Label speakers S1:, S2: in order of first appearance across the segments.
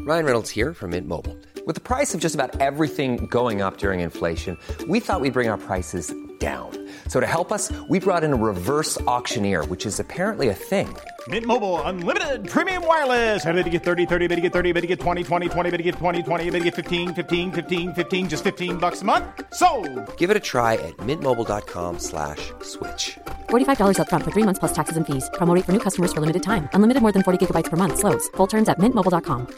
S1: Ryan Reynolds here from Mint Mobile. With the price of just about everything going up during inflation, we thought we'd bring our prices down. So to help us, we brought in a reverse auctioneer, which is apparently a thing.
S2: Mint Mobile Unlimited Premium Wireless. How to get 30, 30, bit to get 30, bit to get 20, 20, 20, bit to get 20, 20, bit to get 15, 15, 15, 15, just $15 a month? Sold!
S1: Give it a try at mintmobile.com/switch.
S3: $45 up front for 3 months plus taxes and fees. Promo rate for new customers for limited time. Unlimited more than 40 gigabytes per month. Slows full terms at mintmobile.com.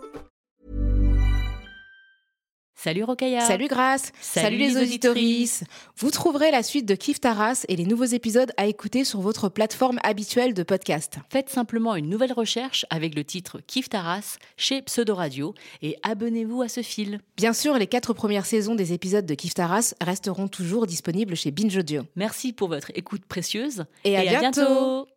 S4: Salut Rokhaya.
S5: Salut Grace. Salut les auditorices. Vous trouverez la suite de Kiffe ta race et les nouveaux épisodes à écouter sur votre plateforme habituelle de podcast.
S4: Faites simplement une nouvelle recherche avec le titre Kiffe ta race chez Pseudo Radio et abonnez-vous à ce fil.
S5: Bien sûr, les 4 premières saisons des épisodes de Kiffe ta race resteront toujours disponibles chez Binge Audio.
S4: Merci pour votre écoute précieuse
S5: et à bientôt.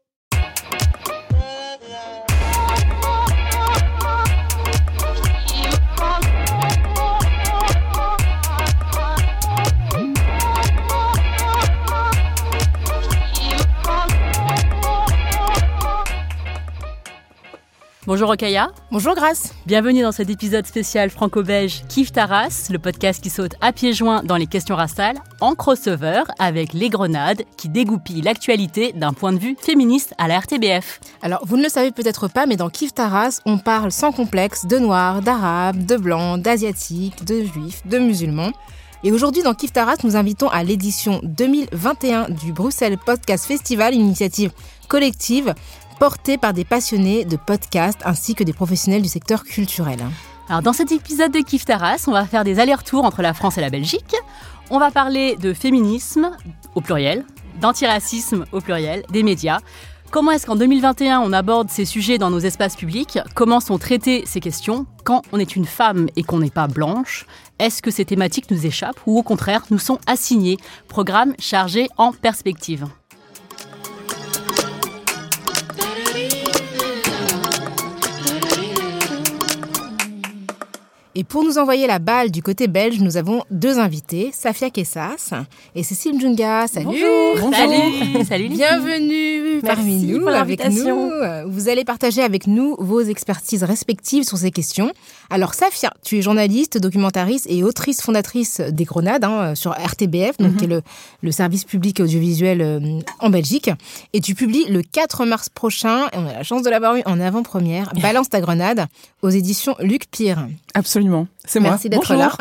S4: Bonjour Rokhaya.
S5: Bonjour Grace.
S4: Bienvenue dans cet épisode spécial franco-belge Kiffe ta race, le podcast qui saute à pieds joints dans les questions raciales en crossover avec Les Grenades qui dégoupillent l'actualité d'un point de vue féministe à la RTBF.
S5: Alors, vous ne le savez peut-être pas, mais dans Kiffe ta race, on parle sans complexe de noirs, d'arabes, de blancs, d'asiatiques, de juifs, de musulmans. Et aujourd'hui, dans Kiffe ta race, nous invitons à l'édition 2021 du Bruxelles Podcast Festival, une initiative collective portée par des passionnés de podcast ainsi que des professionnels du secteur culturel.
S4: Alors dans cet épisode de Kiffe ta race, on va faire des allers-retours entre la France et la Belgique. On va parler de féminisme au pluriel, d'antiracisme au pluriel, des médias. Comment est-ce qu'en 2021 on aborde ces sujets dans nos espaces publics ? Comment sont traitées ces questions quand on est une femme et qu'on n'est pas blanche ? Est-ce que ces thématiques nous échappent ou au contraire nous sont assignées ? Programme chargé en perspective.
S5: Et pour nous envoyer la balle du côté belge, nous avons 2 invités, Safia Kessas et Cécile Djounga. Salut.
S4: Bonjour. Salut.
S5: Bienvenue parmi nous, avec nous. Vous allez partager avec nous vos expertises respectives sur ces questions. Alors Safia, tu es journaliste, documentariste et autrice fondatrice des Grenades sur RTBF, donc qui est le service public audiovisuel en Belgique. Et tu publies le 4 mars prochain, et on a la chance de l'avoir eu en avant-première, Balance ta grenade aux éditions Luc Pire.
S6: Absolument, c'est moi.
S5: Merci d'être là.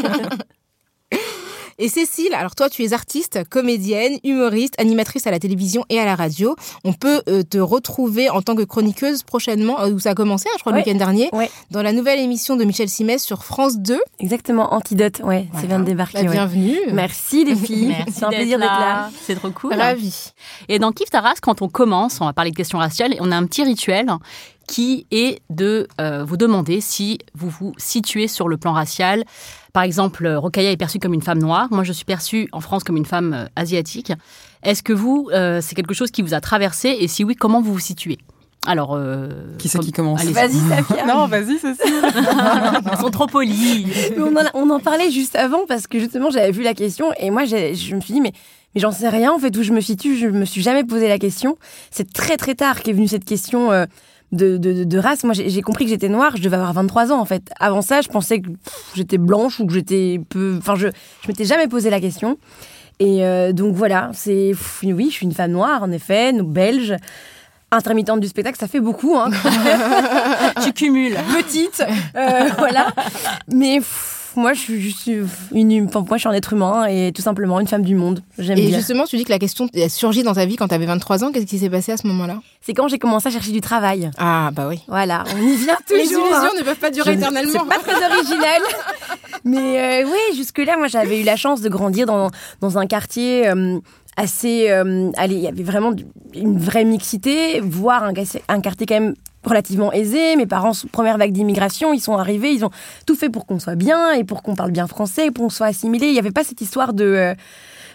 S5: Et Cécile, alors toi tu es artiste, comédienne, humoriste, animatrice à la télévision et à la radio. On peut te retrouver en tant que chroniqueuse prochainement, où ça a commencé, je crois, le week-end dernier, dans la nouvelle émission de Michel Simès sur France 2.
S7: Exactement, Antidote, ça vient de débarquer.
S5: Bienvenue.
S7: Merci les filles, c'est un plaisir d'être là.
S4: C'est trop cool.
S5: Ravie.
S4: Et dans Kiffe ta race, quand on commence, on va parler de questions raciales, on a un petit rituel qui est de vous demander si vous vous situez sur le plan racial. Par exemple, Rokhaya est perçue comme une femme noire. Moi, je suis perçue en France comme une femme asiatique. Est-ce que vous, c'est quelque chose qui vous a traversé ? Et si oui, comment vous vous situez ? Alors,
S6: qui c'est qui commence ?
S4: Allez,
S7: vas-y, Safia.
S6: Non, vas-y, Cécile.
S4: Ils sont trop polis.
S7: On en parlait juste avant parce que justement, j'avais vu la question et moi, je me suis dit, mais j'en sais rien en fait où je me situe. Je me suis jamais posé la question. C'est très très tard qu'est venue cette question de race. Moi, j'ai compris que j'étais noire, je devais avoir 23 ans, en fait. Avant ça, je pensais que j'étais blanche ou que j'étais peu... Enfin, je m'étais jamais posé la question. Et donc, voilà, oui, je suis une femme noire, en effet, belge, intermittente du spectacle, ça fait beaucoup, hein.
S4: Tu cumules.
S7: Petite, voilà. Mais... moi, je suis juste moi, je suis un être humain et tout simplement une femme du monde. J'aime bien.
S5: Et justement, tu dis que la question a surgi dans ta vie quand tu avais 23 ans. Qu'est-ce qui s'est passé à ce moment-là ?
S7: C'est quand j'ai commencé à chercher du travail.
S5: Ah, bah oui.
S7: Voilà, on y vient toujours.
S5: Les illusions ne peuvent pas durer éternellement.
S7: C'est pas très original. Mais oui, jusque-là, moi, j'avais eu la chance de grandir dans un quartier assez... il y avait vraiment une vraie mixité, voire un quartier quand même relativement aisé. Mes parents, première vague d'immigration, ils sont arrivés, ils ont tout fait pour qu'on soit bien et pour qu'on parle bien français et pour qu'on soit assimilés. Il n'y avait pas cette histoire de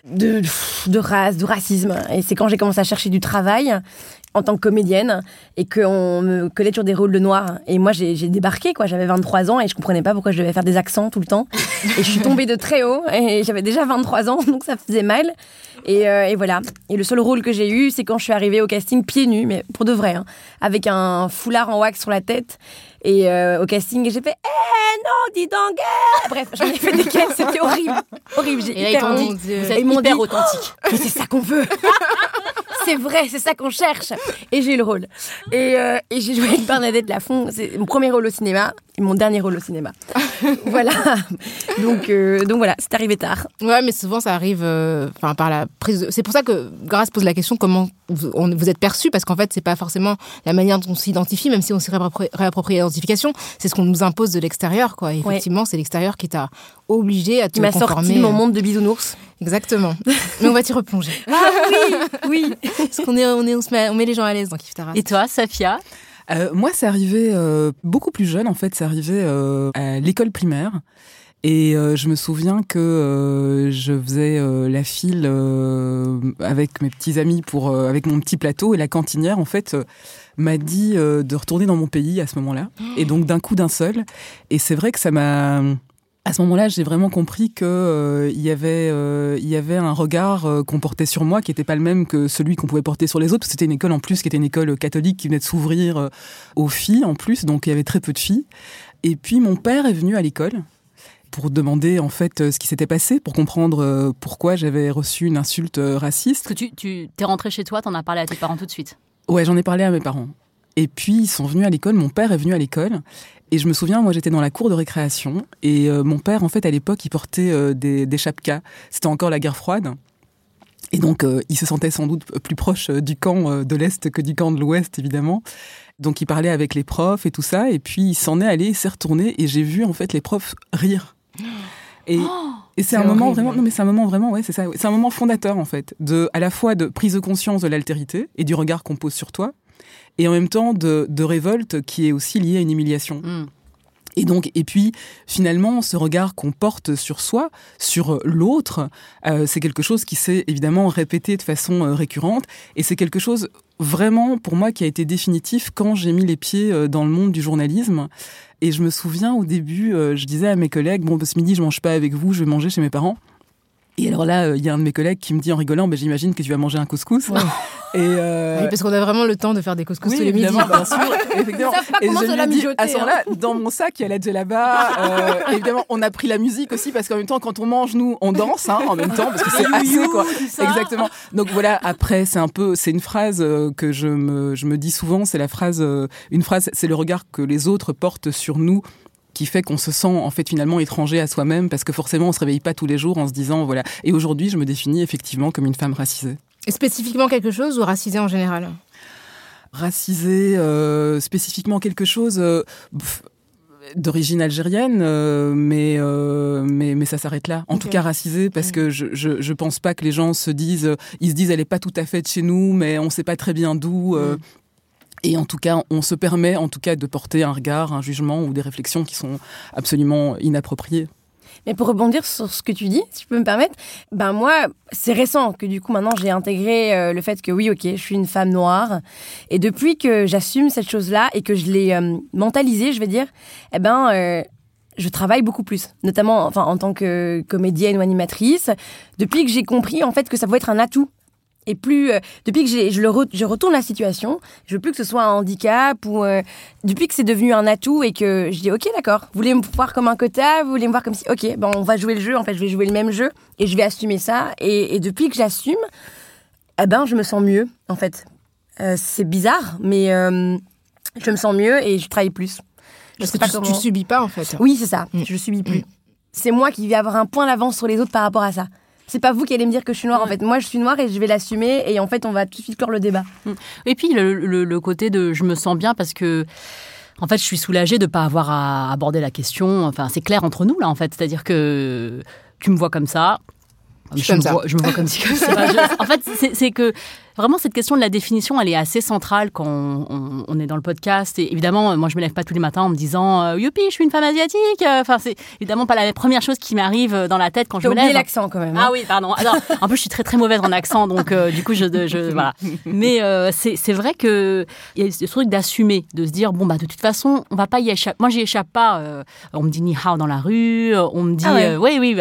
S7: de race, de racisme. Et c'est quand j'ai commencé à chercher du travail en tant que comédienne et qu'on me collait sur des rôles de noirs. Et moi, j'ai débarqué, quoi. J'avais 23 ans et je comprenais pas pourquoi je devais faire des accents tout le temps. Et je suis tombée de très haut et j'avais déjà 23 ans, donc ça faisait mal. Et voilà. Et le seul rôle que j'ai eu, c'est quand je suis arrivée au casting pieds nus, mais pour de vrai, hein, avec un foulard en wax sur la tête. Et au casting, j'ai fait non, dis donc. Bref, j'en ai fait des caisses, c'était horrible. Horrible.
S4: Et là, ils t'ont dit, vous êtes hyper authentique.
S7: Mais c'est ça qu'on veut. C'est vrai, c'est ça qu'on cherche. Et j'ai eu le rôle. Et j'ai joué avec Bernadette Lafont. C'est mon premier rôle au cinéma et mon dernier rôle au cinéma. Voilà. Donc voilà, c'est arrivé tard.
S5: Ouais, mais souvent ça arrive par la prise de... C'est pour ça que Grace pose la question comment vous êtes perçu, parce qu'en fait c'est pas forcément la manière dont on s'identifie, même si on s'est réapproprié l'identification, c'est ce qu'on nous impose de l'extérieur, quoi. Et effectivement, c'est l'extérieur qui t'a obligé à te conformer.
S7: Qui m'a sorti de mon monde de bisounours.
S5: Exactement. Mais on va t'y replonger.
S7: Ah oui.
S5: Parce qu'on on met les gens à l'aise dans Kif Taras.
S4: Et toi, Safia?
S6: Moi, c'est arrivé beaucoup plus jeune, en fait. C'est arrivé à l'école primaire. Et je me souviens que je faisais la file avec mes petits amis avec mon petit plateau. Et la cantinière, en fait, m'a dit de retourner dans mon pays à ce moment-là. Et donc, d'un coup, d'un seul. Et c'est vrai que ça m'a... À ce moment-là, j'ai vraiment compris que il y avait un regard qu'on portait sur moi qui n'était pas le même que celui qu'on pouvait porter sur les autres. C'était une école en plus qui était une école catholique qui venait de s'ouvrir aux filles en plus, donc il y avait très peu de filles. Et puis mon père est venu à l'école pour demander en fait ce qui s'était passé, pour comprendre pourquoi j'avais reçu une insulte raciste.
S4: Parce que tu t'es rentré chez toi, t'en as parlé à tes parents tout de suite? Ouais,
S6: j'en ai parlé à mes parents. Et puis ils sont venus à l'école, mon père est venu à l'école. Et je me souviens, moi j'étais dans la cour de récréation et mon père, en fait, à l'époque, il portait des chapkas. C'était encore la guerre froide. Et donc, il se sentait sans doute plus proche du camp de l'Est que du camp de l'Ouest, évidemment. Donc, il parlait avec les profs et tout ça. Et puis, il s'en est allé, il s'est retourné et j'ai vu, en fait, les profs rire. Et c'est un moment vraiment... Non, mais c'est un moment vraiment... Ouais, c'est ça. C'est un moment fondateur, en fait, à la fois de prise de conscience de l'altérité et du regard qu'on pose sur toi, et en même temps de révolte qui est aussi liée à une humiliation. Et puis, finalement, ce regard qu'on porte sur soi, sur l'autre, c'est quelque chose qui s'est évidemment répété de façon récurrente. Et c'est quelque chose, vraiment, pour moi, qui a été définitif quand j'ai mis les pieds dans le monde du journalisme. Et je me souviens, au début, je disais à mes collègues, bon, ce midi, je mange pas avec vous, je vais manger chez mes parents. Et alors là, il y a un de mes collègues qui me dit en rigolant, j'imagine que tu vas manger un couscous. Ouais.
S5: Oui, parce qu'on a vraiment le temps de faire des couscous tous les midis.
S6: Bien sûr, effectivement.
S7: Et je me dis,
S6: à ce moment-là, dans mon sac, il y a la djellaba. Évidemment, on a pris la musique aussi, parce qu'en même temps, quand on mange, nous, on danse, en même temps, parce que c'est assez, quoi. Exactement. Donc voilà, après, c'est une phrase que je me dis souvent, c'est c'est le regard que les autres portent sur nous, qui fait qu'on se sent en fait finalement étranger à soi-même, parce que forcément on se réveille pas tous les jours en se disant voilà. Et aujourd'hui, je me définis effectivement comme une femme racisée. Et
S5: spécifiquement quelque chose ou racisée en général?
S6: Racisée, spécifiquement quelque chose d'origine algérienne, mais ça s'arrête là. En tout cas racisée, parce que je pense pas que les gens ils se disent elle est pas tout à fait de chez nous, mais on sait pas très bien d'où. Et en tout cas, on se permet en tout cas de porter un regard, un jugement ou des réflexions qui sont absolument inappropriées.
S7: Mais pour rebondir sur ce que tu dis, si je peux me permettre, moi, c'est récent que du coup maintenant j'ai intégré le fait que oui, ok, je suis une femme noire. Et depuis que j'assume cette chose-là et que je l'ai mentalisée, je vais dire, je travaille beaucoup plus, notamment en tant que comédienne ou animatrice, depuis que j'ai compris en fait que ça pouvait être un atout. Et plus depuis que je retourne la situation, je veux plus que ce soit un handicap ou depuis que c'est devenu un atout et que je dis ok d'accord, vous voulez me voir comme un quota, vous voulez me voir comme si ok on va jouer le jeu, en fait je vais jouer le même jeu et je vais assumer ça et depuis que j'assume, je me sens mieux en fait. C'est bizarre mais je me sens mieux et je travaille plus.
S5: Parce que tu subis pas en fait.
S7: Oui c'est ça, je subis plus. C'est moi qui vais avoir un point d'avance sur les autres par rapport à ça. C'est pas vous qui allez me dire que je suis noire, en fait. Moi, je suis noire et je vais l'assumer. Et en fait, on va tout de suite clore le débat.
S4: Et puis, le côté de je me sens bien parce que, en fait, je suis soulagée de ne pas avoir à aborder la question. Enfin, c'est clair entre nous, là, en fait. C'est-à-dire que tu me vois comme ça. Je me vois comme si comme ça. En fait, c'est que vraiment cette question de la définition, elle est assez centrale quand on est dans le podcast. Et évidemment, moi, je me lève pas tous les matins en me disant youpi, je suis une femme asiatique. Enfin, c'est évidemment pas la première chose qui m'arrive dans la tête quand je me lève.
S7: T'as oublié l'accent quand même.
S4: Ah oui, pardon. Alors, en plus, je suis très très mauvaise en accent, donc du coup, voilà. Mais c'est vrai que il y a ce truc d'assumer, de se dire bon bah de toute façon, on va pas y échapper. Moi, j'y échappe pas. On me dit ni hao dans la rue. On me dit oui.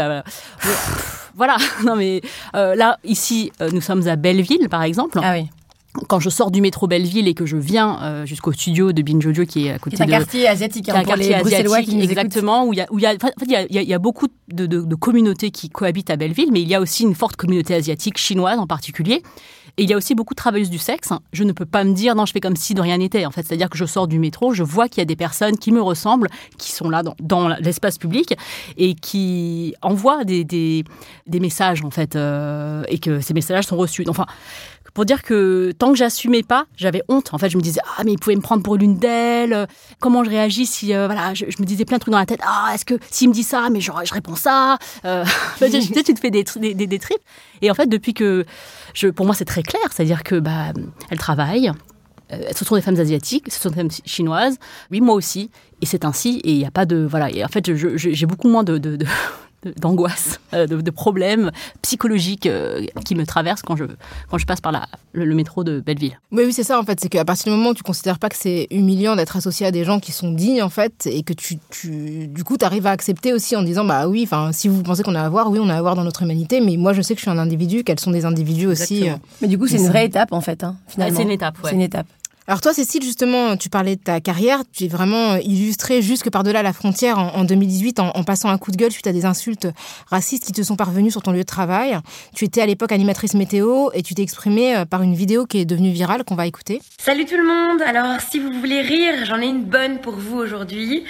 S4: Voilà, non mais là, ici, nous sommes à Belleville, par exemple.
S7: Ah oui.
S4: Quand je sors du métro Belleville et que je viens jusqu'au studio de Binge Audio qui est à côté de...
S7: C'est un quartier asiatique,
S4: un
S7: pour les Bruxellois qui nous
S4: exactement, où il y a beaucoup de communautés qui cohabitent à Belleville, mais il y a aussi une forte communauté asiatique, chinoise en particulier. Et il y a aussi beaucoup de travailleuses du sexe. Je ne peux pas me dire, non, je fais comme si de rien n'était. En fait, c'est-à-dire que je sors du métro, je vois qu'il y a des personnes qui me ressemblent, qui sont là dans l'espace public et qui envoient des messages, en fait, et que ces messages sont reçus. Enfin, pour dire que tant que j'assumais pas, j'avais honte. En fait, je me disais, mais ils pouvaient me prendre pour l'une d'elles. Comment je réagis si, je me disais plein de trucs dans la tête. Est-ce que s'il me dit ça, mais je réponds ça. Peut-être tu te fais des tripes. Et en fait, depuis que pour moi, c'est très clair. C'est-à-dire que, elles travaillent. Ce sont des femmes asiatiques, ce sont des femmes chinoises. Oui, moi aussi. Et c'est ainsi. Et il n'y a pas de, voilà. Et en fait, j'ai beaucoup moins d'angoisse, de problèmes psychologiques qui me traversent quand je passe par le métro de Belleville.
S5: Oui, c'est ça en fait, c'est qu'à partir du moment où tu considères pas que c'est humiliant d'être associé à des gens qui sont dignes en fait, et que du coup t'arrives à accepter aussi en disant oui, enfin si vous pensez qu'on a à voir, oui on a à voir dans notre humanité, mais moi je sais que je suis un individu, qu'elles sont des individus aussi.
S7: Mais du coup c'est une vraie étape en fait, finalement.
S4: C'est une étape, ouais.
S7: C'est une étape.
S5: Alors toi, Cécile, justement, tu parlais de ta carrière, tu es vraiment illustrée jusque par-delà la frontière en 2018 en passant un coup de gueule suite à des insultes racistes qui te sont parvenues sur ton lieu de travail. Tu étais à l'époque animatrice météo et tu t'es exprimée par une vidéo qui est devenue virale qu'on va écouter.
S8: Salut tout le monde, alors si vous voulez rire, j'en ai une bonne pour vous aujourd'hui.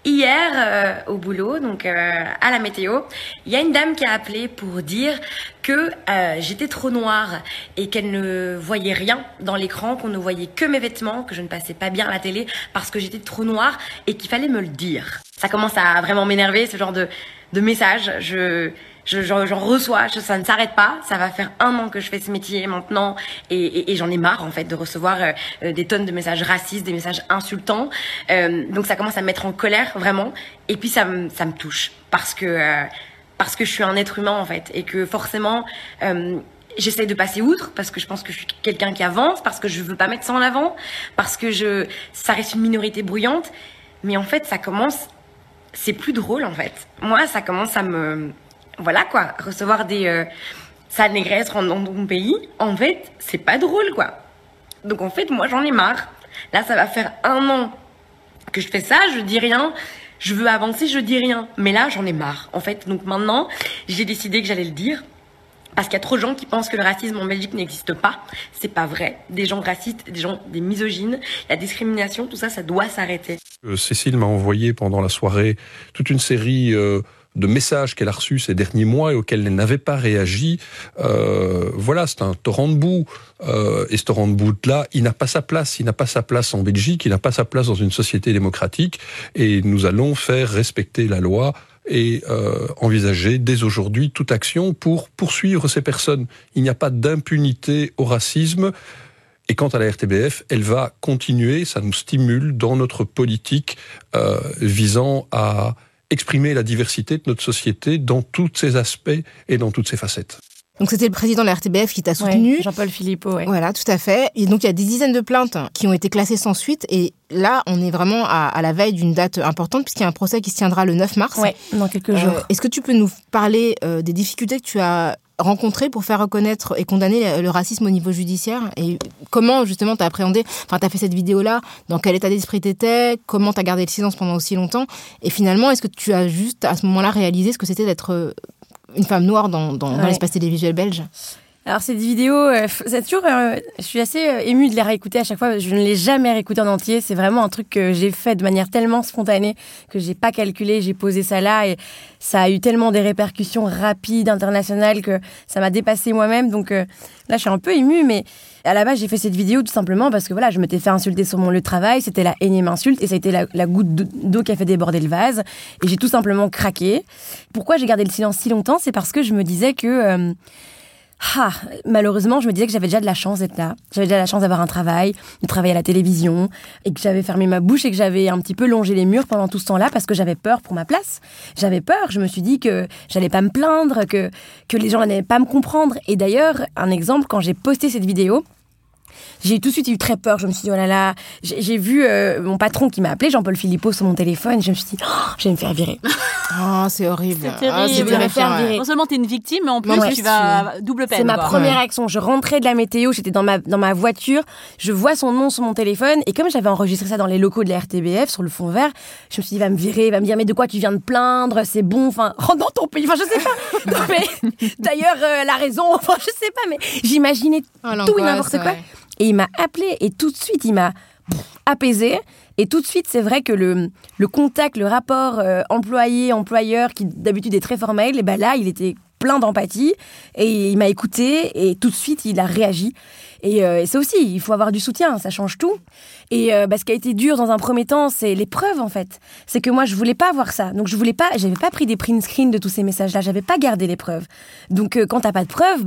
S8: Hier, au boulot, donc à la météo, il y a une dame qui a appelé pour dire que j'étais trop noire et qu'elle ne voyait rien dans l'écran, qu'on ne voyait que mes vêtements, que je ne passais pas bien à la télé parce que j'étais trop noire et qu'il fallait me le dire. Ça commence à vraiment m'énerver, ce genre de message. J'en reçois, ça ne s'arrête pas. Ça va faire 1 an que je fais ce métier maintenant et j'en ai marre en fait de recevoir des tonnes de messages racistes, des messages insultants. Donc ça commence à me mettre en colère vraiment. Et puis ça me touche parce que je suis un être humain en fait et que forcément j'essaie de passer outre parce que je pense que je suis quelqu'un qui avance, parce que je veux pas mettre ça en avant, parce que ça reste une minorité bruyante. Mais en fait c'est plus drôle en fait. Moi ça commence à me... Voilà quoi, recevoir des sales négresses dans mon pays, en fait, c'est pas drôle quoi. Donc en fait, moi j'en ai marre. Là, ça va faire 1 an que je fais ça, je dis rien. Je veux avancer, je dis rien. Mais là, j'en ai marre en fait. Donc maintenant, j'ai décidé que j'allais le dire. Parce qu'il y a trop de gens qui pensent que le racisme en Belgique n'existe pas. C'est pas vrai. Des gens racistes, des misogynes, la discrimination, tout ça, ça doit s'arrêter.
S9: Cécile m'a envoyé pendant la soirée toute une série de messages qu'elle a reçus ces derniers mois et auxquels elle n'avait pas réagi. Voilà, c'est un torrent de boue. Et ce torrent de boue-là, il n'a pas sa place. Il n'a pas sa place en Belgique, il n'a pas sa place dans une société démocratique. Et nous allons faire respecter la loi et envisager dès aujourd'hui toute action pour poursuivre ces personnes. Il n'y a pas d'impunité au racisme. Et quant à la RTBF, elle va continuer, ça nous stimule dans notre politique visant à exprimer la diversité de notre société dans tous ses aspects et dans toutes ses facettes.
S5: Donc c'était le président de la RTBF qui t'a soutenu.
S7: Ouais, Jean-Paul Philippot, ouais.
S5: Voilà, tout à fait. Et donc il y a des dizaines de plaintes qui ont été classées sans suite. Et là, on est vraiment à la veille d'une date importante puisqu'il y a un procès qui se tiendra le 9 mars.
S7: Ouais, dans quelques jours.
S5: Est-ce que tu peux nous parler des difficultés que tu as rencontrées pour faire reconnaître et condamner le racisme au niveau judiciaire? Et comment, justement, t'as appréhendé, t'as fait cette vidéo-là, dans quel état d'esprit t'étais, comment t'as gardé le silence pendant aussi longtemps? Et finalement, est-ce que tu as juste, à ce moment-là, réalisé ce que c'était d'être une femme noire dans l'espace télévisuel belge?
S7: Alors cette vidéo, c'est toujours, je suis assez émue de les réécouter à chaque fois. Je ne l'ai jamais réécouté en entier. C'est vraiment un truc que j'ai fait de manière tellement spontanée que j'ai pas calculé. J'ai posé ça là et ça a eu tellement des répercussions rapides, internationales, que ça m'a dépassée moi-même. Donc là, je suis un peu émue, mais à la base, j'ai fait cette vidéo tout simplement parce que voilà, je m'étais fait insulter sur mon lieu de travail. C'était la énième insulte et ça a été la goutte d'eau qui a fait déborder le vase. Et j'ai tout simplement craqué. Pourquoi j'ai gardé le silence si longtemps ? C'est parce que je me disais que malheureusement, je me disais que j'avais déjà de la chance d'être là. J'avais déjà la chance d'avoir un travail, de travailler à la télévision, et que j'avais fermé ma bouche et que j'avais un petit peu longé les murs pendant tout ce temps-là parce que j'avais peur pour ma place. J'avais peur, je me suis dit que j'allais pas me plaindre, que les gens n'allaient pas me comprendre. Et d'ailleurs, un exemple, quand j'ai posté cette vidéo, j'ai tout de suite eu très peur. Je me suis dit, oh là là, j'ai vu mon patron qui m'a appelé, Jean-Paul Philippot, sur mon téléphone. Je me suis dit, je vais me faire virer.
S5: Oh, c'est horrible.
S4: C'est terrible.
S7: Je vais me faire virer.
S4: Non seulement t'es une victime, mais en plus tu vas double peine.
S7: C'est ma première action. Je rentrais de la météo, j'étais dans ma voiture, je vois son nom sur mon téléphone, et comme j'avais enregistré ça dans les locaux de la RTBF, sur le fond vert, je me suis dit, il va me virer, il va me dire, mais de quoi tu viens de plaindre, c'est bon, enfin, rentre dans ton pays, enfin, je sais pas. Non, mais, d'ailleurs, la raison, enfin, je sais pas, mais j'imaginais tout et n'importe quoi. Et il m'a appelé et tout de suite, il m'a apaisé. Et tout de suite, c'est vrai que le contact, le rapport employé-employeur, qui d'habitude est très formel, et ben là, il était plein d'empathie et il m'a écouté et tout de suite, il a réagi. Et ça aussi, il faut avoir du soutien, ça change tout. Et ce qui a été dur dans un premier temps, c'est les preuves en fait. C'est que moi, je voulais pas voir ça. Donc j'avais pas pris des print screens de tous ces messages-là, j'avais pas gardé les preuves. Donc quand t'as pas de preuves,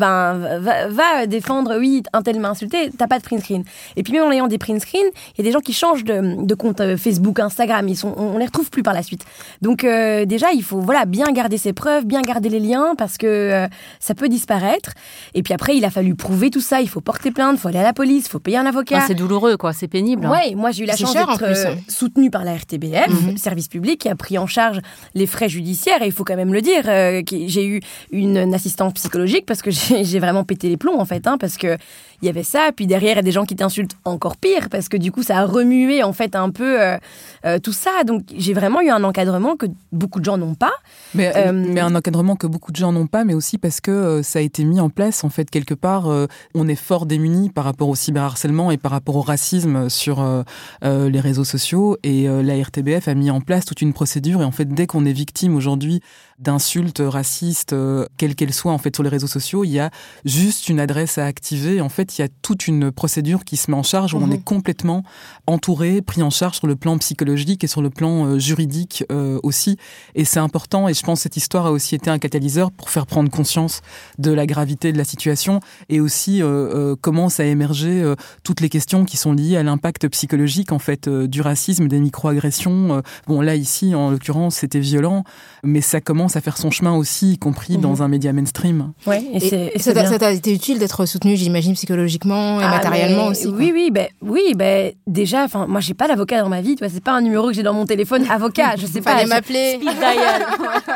S7: va défendre, oui, un tel m'a insulté, t'as pas de print screen. Et puis même en ayant des print screens, il y a des gens qui changent de compte Facebook, Instagram, on les retrouve plus par la suite. Donc déjà, il faut bien garder ses preuves, bien garder les liens parce que ça peut disparaître. Et puis après, il a fallu prouver tout ça, il faut porter plainte, il faut aller à la police, il faut payer un avocat.
S4: C'est douloureux, quoi, c'est pénible.
S7: Ouais, moi j'ai eu la chance d'être soutenue par la RTBF, service public, qui a pris en charge les frais judiciaires. Et il faut quand même le dire, j'ai eu une assistance psychologique parce que j'ai vraiment pété les plombs en fait, parce que il y avait ça. Puis derrière, il y a des gens qui t'insultent encore pire parce que du coup, ça a remué en fait un peu tout ça. Donc j'ai vraiment eu un encadrement que beaucoup de gens n'ont pas.
S6: Mais un encadrement que beaucoup de gens n'ont pas, mais aussi parce que ça a été mis en place en fait quelque part. On est fort démunis par rapport au cyberharcèlement et par rapport au racisme sur les réseaux sociaux, et la RTBF a mis en place toute une procédure. Et en fait, dès qu'on est victime aujourd'hui d'insultes racistes, quelles qu'elles soient en fait sur les réseaux sociaux, il y a juste une adresse à activer. En fait, il y a toute une procédure qui se met en charge où on est complètement entouré, pris en charge sur le plan psychologique et sur le plan juridique aussi. Et c'est important, et je pense que cette histoire a aussi été un catalyseur pour faire prendre conscience de la gravité de la situation, et aussi comment ça a émergé toutes les questions qui sont liées à l'impact psychologique en fait du racisme, des micro-agressions. Bon, là ici en l'occurrence c'était violent, mais ça commence à faire son chemin aussi, y compris dans un média mainstream.
S5: Ouais, et ça t'a été utile d'être soutenu, j'imagine, psychologiquement et matériellement aussi.
S7: Oui, déjà, enfin, moi j'ai pas d'avocat dans ma vie, tu vois, c'est pas un numéro que j'ai dans mon téléphone, avocat, je sais pas.
S5: Fallait m'appeler.
S7: Speed dial.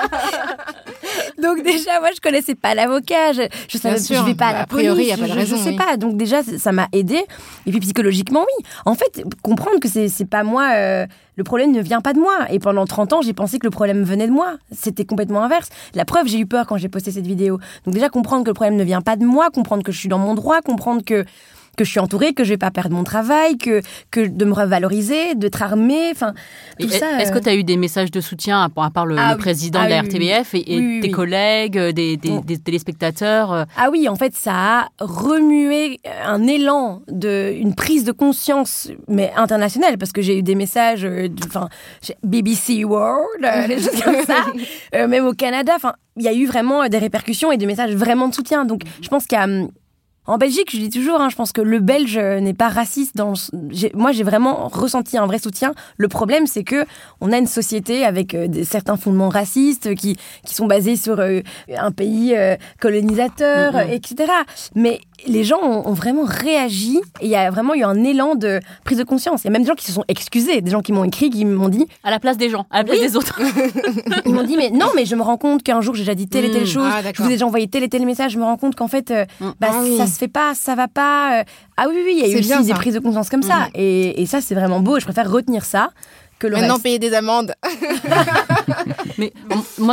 S7: Donc déjà, moi je connaissais pas l'avocat, je savais, je vais pas à la police,
S5: priori, y a pas de raison,
S7: je sais pas. Donc déjà, ça m'a aidé. Et puis psychologiquement, oui. En fait, comprendre que c'est pas moi. Le problème ne vient pas de moi. Et pendant 30 ans, j'ai pensé que le problème venait de moi. C'était complètement inverse. La preuve, j'ai eu peur quand j'ai posté cette vidéo. Donc déjà, comprendre que le problème ne vient pas de moi, comprendre que je suis dans mon droit, comprendre que je suis entourée, que je vais pas perdre mon travail, que de me revaloriser, d'être armée, enfin tout ça.
S4: Est-ce que tu as eu des messages de soutien à part le président de la RTBF et tes collègues, des téléspectateurs
S7: Ah oui, en fait, ça a remué un élan une prise de conscience, mais internationale, parce que j'ai eu des messages, BBC World, des choses comme ça, même au Canada. Enfin, il y a eu vraiment des répercussions et des messages vraiment de soutien. Donc, je pense en Belgique, je dis toujours, je pense que le Belge n'est pas raciste. Moi, j'ai vraiment ressenti un vrai soutien. Le problème, c'est que on a une société avec certains fondements racistes qui sont basés sur un pays colonisateur, etc. Mais les gens ont vraiment réagi et il y a vraiment eu un élan de prise de conscience. Il y a même des gens qui se sont excusés, des gens qui m'ont écrit, qui m'ont dit...
S4: À la place des gens, à la place des autres.
S7: Ils m'ont dit, mais je me rends compte qu'un jour j'ai déjà dit telle et telle chose, je vous ai déjà envoyé tel et tel message, je me rends compte qu'en fait, ça se fait pas, ça va pas. Ah oui, il y a eu aussi des prises de conscience comme ça. Et ça, c'est vraiment beau et je préfère retenir ça. Que le
S5: Maintenant,
S7: reste.
S5: payer des amendes.
S4: Mais moi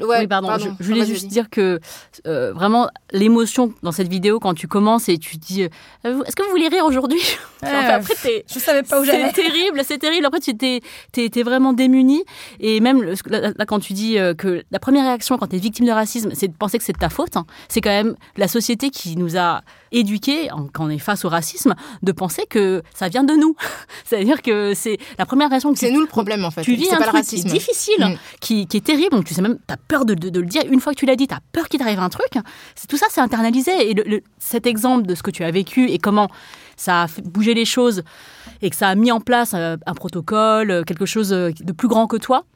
S4: je voulais juste dire que vraiment l'émotion dans cette vidéo quand tu commences et tu dis est-ce que vous voulez rire aujourd'hui? Après
S7: je savais pas où j'allais.
S4: C'est terrible. Après tu t'es vraiment démuni et même là quand tu dis que la première réaction quand tu es victime de racisme, c'est de penser que c'est de ta faute. C'est quand même la société qui nous a éduqués quand on est face au racisme de penser que ça vient de nous. C'est-à-dire que c'est la première réaction que
S5: c'est nous le problème en fait.
S4: Tu vis un truc qui est difficile, qui est terrible, donc tu sais même, t'as peur de le dire. Une fois que tu l'as dit, t'as peur qu'il t'arrive un truc. Tout ça, c'est internalisé. Et cet exemple de ce que tu as vécu et comment ça a fait bouger les choses et que ça a mis en place un protocole, quelque chose de plus grand que toi,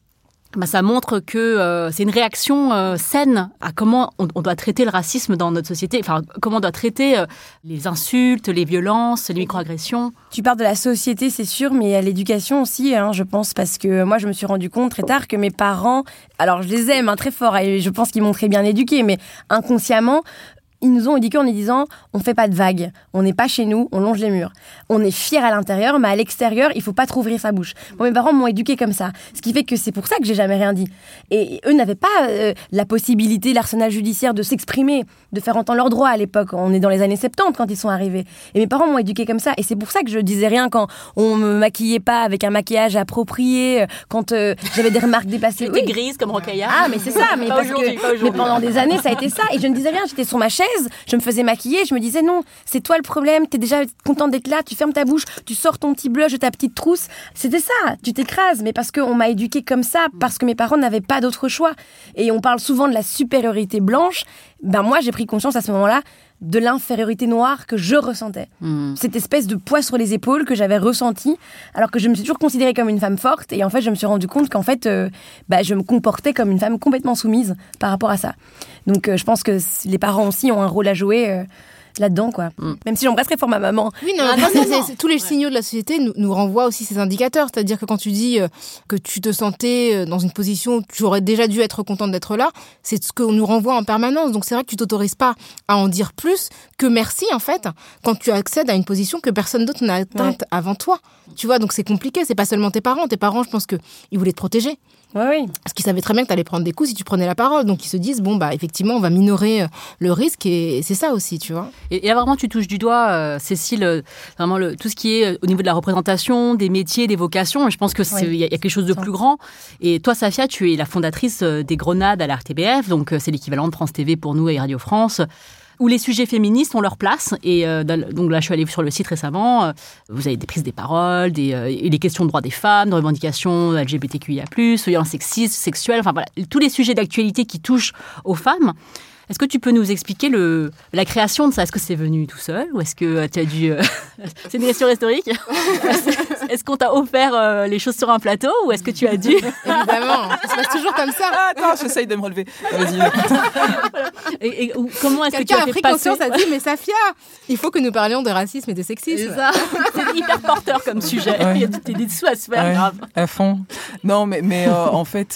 S4: ça montre que c'est une réaction saine à comment on doit traiter le racisme dans notre société, enfin comment on doit traiter les insultes, les violences, les microagressions.
S7: Tu parles de la société, c'est sûr, mais il y a l'éducation aussi, je pense, parce que moi je me suis rendu compte très tard que mes parents, alors je les aime très fort et je pense qu'ils m'ont très bien éduquée, mais inconsciemment, ils nous ont éduqués en nous disant on fait pas de vagues, on n'est pas chez nous, on longe les murs. On est fiers à l'intérieur, mais à l'extérieur, il faut pas trop ouvrir sa bouche. Bon, mes parents m'ont éduquée comme ça, ce qui fait que c'est pour ça que j'ai jamais rien dit. Et eux n'avaient pas la possibilité, l'arsenal judiciaire de s'exprimer, de faire entendre leurs droits à l'époque. On est dans les années 70 quand ils sont arrivés. Et mes parents m'ont éduquée comme ça, et c'est pour ça que je disais rien quand on me maquillait pas avec un maquillage approprié, quand j'avais des remarques déplacées.
S4: J'étais grise comme Rokhaya.
S7: Ah, mais c'est ça, mais parce que mais pendant des années ça a été ça, et je ne disais rien, j'étais sur ma chaise. Je me faisais maquiller, je me disais non, c'est toi le problème, t'es déjà contente d'être là, tu fermes ta bouche, tu sors ton petit blush de ta petite trousse. C'était ça, tu t'écrases, mais parce qu'on m'a éduquée comme ça, parce que mes parents n'avaient pas d'autre choix. Et on parle souvent de la supériorité blanche, moi j'ai pris conscience à ce moment-là de l'infériorité noire que je ressentais. Cette espèce de poids sur les épaules que j'avais ressenti, alors que je me suis toujours considérée comme une femme forte, et en fait je me suis rendu compte qu'en fait je me comportais comme une femme complètement soumise par rapport à ça. Donc je pense que les parents aussi ont un rôle à jouer là-dedans, quoi. Même si j'embrasse très fort ma maman.
S5: Oui, non, tous les signaux de la société nous renvoient aussi ces indicateurs. C'est-à-dire que quand tu dis que tu te sentais dans une position où tu aurais déjà dû être contente d'être là, c'est ce qu'on nous renvoie en permanence. Donc c'est vrai que tu t'autorises pas à en dire plus que merci, en fait, quand tu accèdes à une position que personne d'autre n'a atteinte avant toi. Tu vois, donc c'est compliqué. C'est pas seulement tes parents. Tes parents, je pense qu'ils voulaient te protéger.
S7: Oui.
S5: Parce qu'ils savaient très bien que tu allais prendre des coups si tu prenais la parole. Donc ils se disent, effectivement, on va minorer le risque, et c'est ça aussi, tu vois.
S4: Et là, vraiment, tu touches du doigt, Cécile, vraiment tout ce qui est au niveau de la représentation, des métiers, des vocations. Je pense que y a quelque chose de plus grand. Et toi, Safia, tu es la fondatrice des Grenades à la RTBF. Donc c'est l'équivalent de France TV pour nous et Radio France, où les sujets féministes ont leur place. Et donc là, je suis allée sur le site récemment. Vous avez des prises des paroles, les questions de droits des femmes, de revendications LGBTQIA+, violences sexistes, sexuelles, enfin voilà, tous les sujets d'actualité qui touchent aux femmes. Est-ce que tu peux nous expliquer la création de ça? Est-ce que c'est venu tout seul ou est-ce que tu as dû... C'est une question historique. Est-ce qu'on t'a offert les choses sur un plateau ou est-ce que tu as dû...
S5: Évidemment, ça se passe toujours comme ça.
S6: Attends, j'essaye de me relever. Vas-y.
S4: Et comment est-ce que tu as
S5: pris conscience, a dit, mais Safia, il faut que nous parlions de racisme et de sexisme.
S4: C'est ça. C'est hyper porteur comme sujet. Ouais. Il y a des dessous à se faire, grave.
S6: À fond. Non, mais en fait,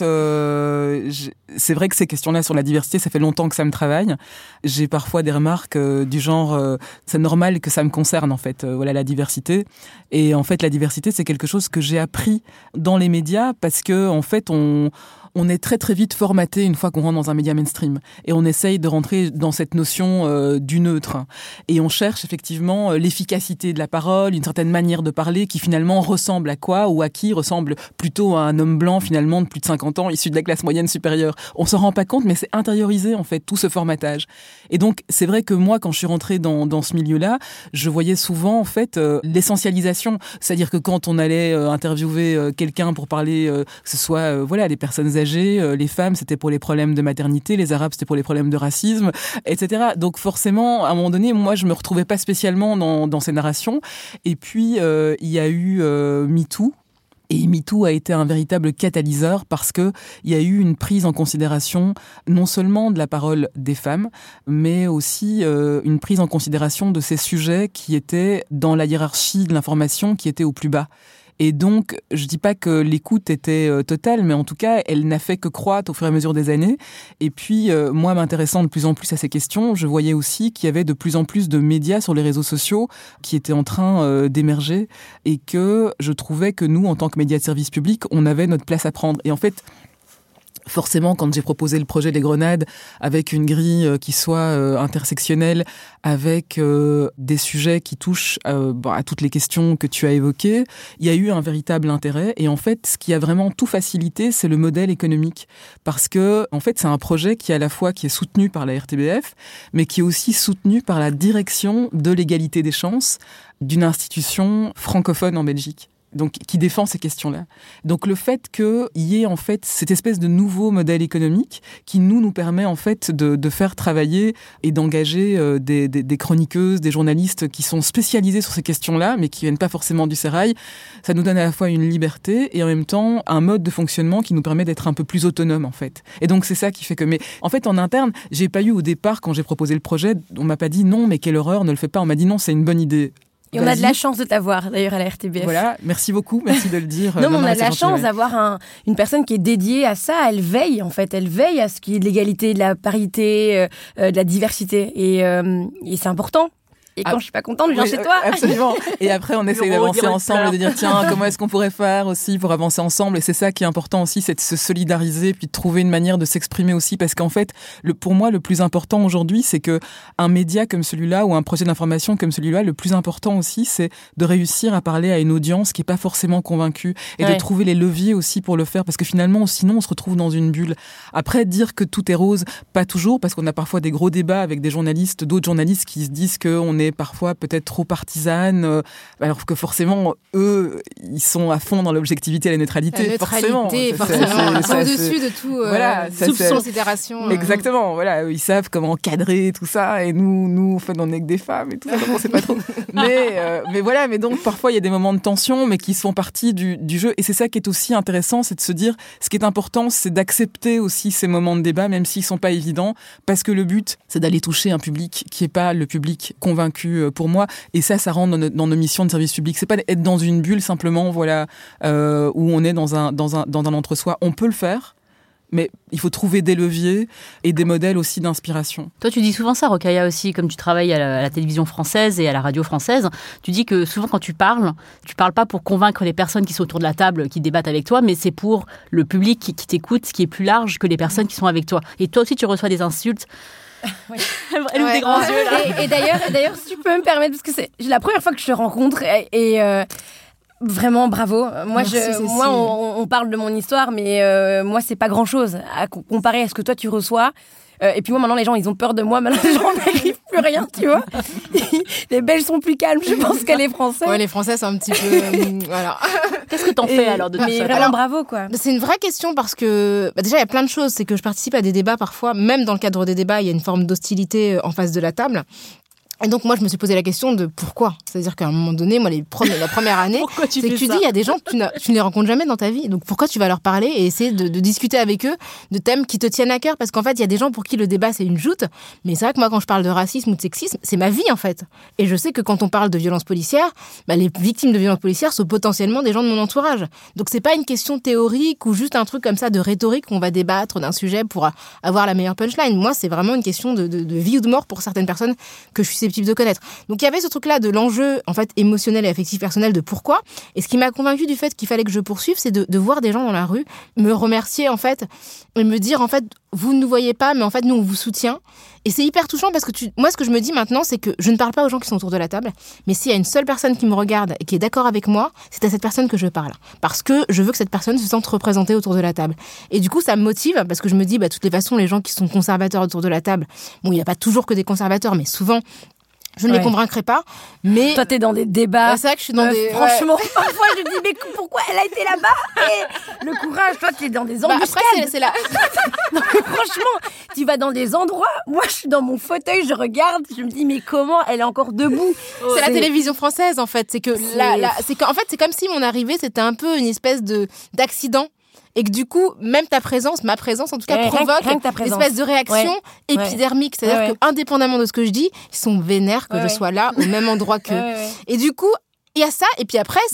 S6: c'est vrai que ces questions-là sur la diversité, ça fait longtemps que ça me travaille. J'ai parfois des remarques du genre c'est normal que ça me concerne, en fait, la diversité. Et en fait, la diversité, c'est quelque chose que j'ai appris dans les médias parce que, en fait, on est très très vite formaté une fois qu'on rentre dans un média mainstream et on essaye de rentrer dans cette notion du neutre et on cherche effectivement l'efficacité de la parole, une certaine manière de parler qui finalement ressemble à quoi ou à qui ressemble plutôt à un homme blanc finalement de plus de 50 ans issu de la classe moyenne supérieure. On s'en rend pas compte mais c'est intériorisé en fait tout ce formatage. Et donc c'est vrai que moi quand je suis rentrée dans ce milieu-là, je voyais souvent en fait l'essentialisation, c'est-à-dire que quand on allait interviewer quelqu'un pour parler que ce soit des personnes âgées, les femmes c'était pour les problèmes de maternité, les arabes c'était pour les problèmes de racisme, etc. Donc forcément, à un moment donné, moi je me retrouvais pas spécialement dans ces narrations. Et puis il y a eu MeToo. Et MeToo a été un véritable catalyseur parce que il y a eu une prise en considération non seulement de la parole des femmes, mais aussi une prise en considération de ces sujets qui étaient dans la hiérarchie de l'information, qui étaient au plus bas. Et donc, je dis pas que l'écoute était totale, mais en tout cas, elle n'a fait que croître au fur et à mesure des années. Et puis, moi, m'intéressant de plus en plus à ces questions, je voyais aussi qu'il y avait de plus en plus de médias sur les réseaux sociaux qui étaient en train d'émerger et que je trouvais que nous, en tant que médias de service public, on avait notre place à prendre. Et en fait, Forcément, quand j'ai proposé le projet des Grenades, avec une grille qui soit intersectionnelle, avec des sujets qui touchent à toutes les questions que tu as évoquées, il y a eu un véritable intérêt. Et en fait, ce qui a vraiment tout facilité, c'est le modèle économique. Parce que, en fait, c'est un projet qui est soutenu par la RTBF, mais qui est aussi soutenu par la direction de l'égalité des chances d'une institution francophone en Belgique. Donc, qui défend ces questions-là. Donc, le fait qu'il y ait, en fait, cette espèce de nouveau modèle économique qui nous permet, en fait, de faire travailler et d'engager des chroniqueuses, des journalistes qui sont spécialisés sur ces questions-là, mais qui viennent pas forcément du sérail, ça nous donne à la fois une liberté et en même temps un mode de fonctionnement qui nous permet d'être un peu plus autonome, en fait. Et donc, c'est ça qui fait que... Mais en fait, en interne, j'ai pas eu au départ, quand j'ai proposé le projet, on m'a pas dit non, mais quelle horreur, ne le fais pas. On m'a dit non, c'est une bonne idée.
S7: Et on a de la chance de t'avoir, d'ailleurs, à la RTBF.
S6: Voilà, merci beaucoup, merci de le dire.
S7: Non, mais on a de la chance d'avoir une personne qui est dédiée à ça. Elle veille, en fait. Elle veille à ce qu'il y ait de l'égalité, de la parité, de la diversité. Et c'est important. Et quand je suis pas contente, je viens chez toi.
S6: Absolument. Et après, on essaye d'avancer ensemble, de dire, tiens, comment est-ce qu'on pourrait faire aussi pour avancer ensemble? Et c'est ça qui est important aussi, c'est de se solidariser, puis de trouver une manière de s'exprimer aussi. Parce qu'en fait, pour moi, le plus important aujourd'hui, c'est que un média comme celui-là, ou un projet d'information comme celui-là, le plus important aussi, c'est de réussir à parler à une audience qui est pas forcément convaincue. Et de trouver les leviers aussi pour le faire. Parce que finalement, sinon, on se retrouve dans une bulle. Après, dire que tout est rose, pas toujours, parce qu'on a parfois des gros débats avec des journalistes, d'autres journalistes qui se disent qu'on est parfois peut-être trop partisane, alors que forcément, eux, ils sont à fond dans l'objectivité et la neutralité.
S5: La neutralité, forcément. C'est au-dessus de tout soupçon, considération.
S6: Exactement, voilà. Ils savent comment cadrer tout ça, et nous, en fait, on est que des femmes et tout ça, donc on sait pas trop. Mais voilà, mais donc, parfois, il y a des moments de tension, mais qui font partie du jeu. Et c'est ça qui est aussi intéressant, c'est de se dire, ce qui est important, c'est d'accepter aussi ces moments de débat, même s'ils sont pas évidents, parce que le but, c'est d'aller toucher un public qui est pas le public convaincu pour moi, et ça rentre dans nos missions de service public. C'est pas être dans une bulle simplement, voilà, où on est dans un entre-soi. On peut le faire, mais il faut trouver des leviers et des modèles aussi d'inspiration.
S4: Toi, tu dis souvent ça, Rokhaya, aussi, comme tu travailles à la télévision française et à la radio française. Tu dis que souvent, quand tu parles pas pour convaincre les personnes qui sont autour de la table, qui débattent avec toi, mais c'est pour le public qui t'écoute, qui est plus large que les personnes qui sont avec toi. Et toi aussi, tu reçois des insultes.
S7: Oui.
S4: Elle ouvre des grands yeux là.
S7: Et d'ailleurs, si tu peux me permettre, parce que c'est la première fois que je te rencontre et vraiment bravo. Moi, on parle de mon histoire, mais moi c'est pas grand chose à comparer à ce que toi tu reçois. Et puis moi maintenant les gens ils ont peur de moi, maintenant les gens n'arrivent plus rien, tu vois. Les Belges sont plus calmes, je pense, que les Français.
S5: Ouais, les Français c'est un petit peu voilà.
S4: Qu'est-ce que t'en fais alors de tout ça?
S7: Vraiment bravo quoi.
S5: C'est une vraie question parce que déjà il y a plein de choses, c'est que je participe à des débats parfois, même dans le cadre des débats, il y a une forme d'hostilité en face de la table. Et donc, moi, je me suis posé la question de pourquoi. C'est-à-dire qu'à un moment donné, moi, la première année, c'est que tu dis, il y a des gens que tu ne les rencontres jamais dans ta vie. Donc, pourquoi tu vas leur parler et essayer de discuter avec eux de thèmes qui te tiennent à cœur? Parce qu'en fait, il y a des gens pour qui le débat, c'est une joute. Mais c'est vrai que moi, quand je parle de racisme ou de sexisme, c'est ma vie, en fait. Et je sais que quand on parle de violences policières, les victimes de violences policières sont potentiellement des gens de mon entourage. Donc, c'est pas une question théorique ou juste un truc comme ça de rhétorique qu'on va débattre d'un sujet pour avoir la meilleure punchline. Moi, c'est vraiment une question de vie ou de mort pour certaines personnes que je suis de connaître. Donc il y avait ce truc-là de l'enjeu en fait émotionnel et affectif personnel de pourquoi. Et ce qui m'a convaincu du fait qu'il fallait que je poursuive, c'est de voir des gens dans la rue me remercier en fait et me dire en fait vous ne nous voyez pas, mais en fait nous on vous soutient. Et c'est hyper touchant parce que moi ce que je me dis maintenant, c'est que je ne parle pas aux gens qui sont autour de la table, mais s'il y a une seule personne qui me regarde et qui est d'accord avec moi, c'est à cette personne que je parle. Parce que je veux que cette personne se sente représentée autour de la table. Et du coup ça me motive parce que je me dis de toutes les façons les gens qui sont conservateurs autour de la table, bon il n'y a pas toujours que des conservateurs, mais souvent je ne les convaincrai pas, mais...
S7: Toi, t'es dans des débats.
S5: C'est vrai que je suis dans des...
S7: Franchement, parfois, je me dis, mais pourquoi elle a été là-bas? Et le courage, toi, t'es dans des embuscades.
S5: Après, c'est là.
S7: Non, mais franchement, tu vas dans des endroits... Moi, je suis dans mon fauteuil, je regarde, je me dis, mais comment elle est encore debout?
S5: C'est la télévision française, en fait. C'est que en fait, c'est comme si mon arrivée, c'était un peu une espèce d'accident. Et que du coup, même ma présence en tout cas, provoque une espèce de réaction épidermique. C'est-à-dire que, indépendamment de ce que je dis, ils sont vénères que je sois là, au même endroit qu'eux. Et du coup, il y a ça. Et puis après, c'est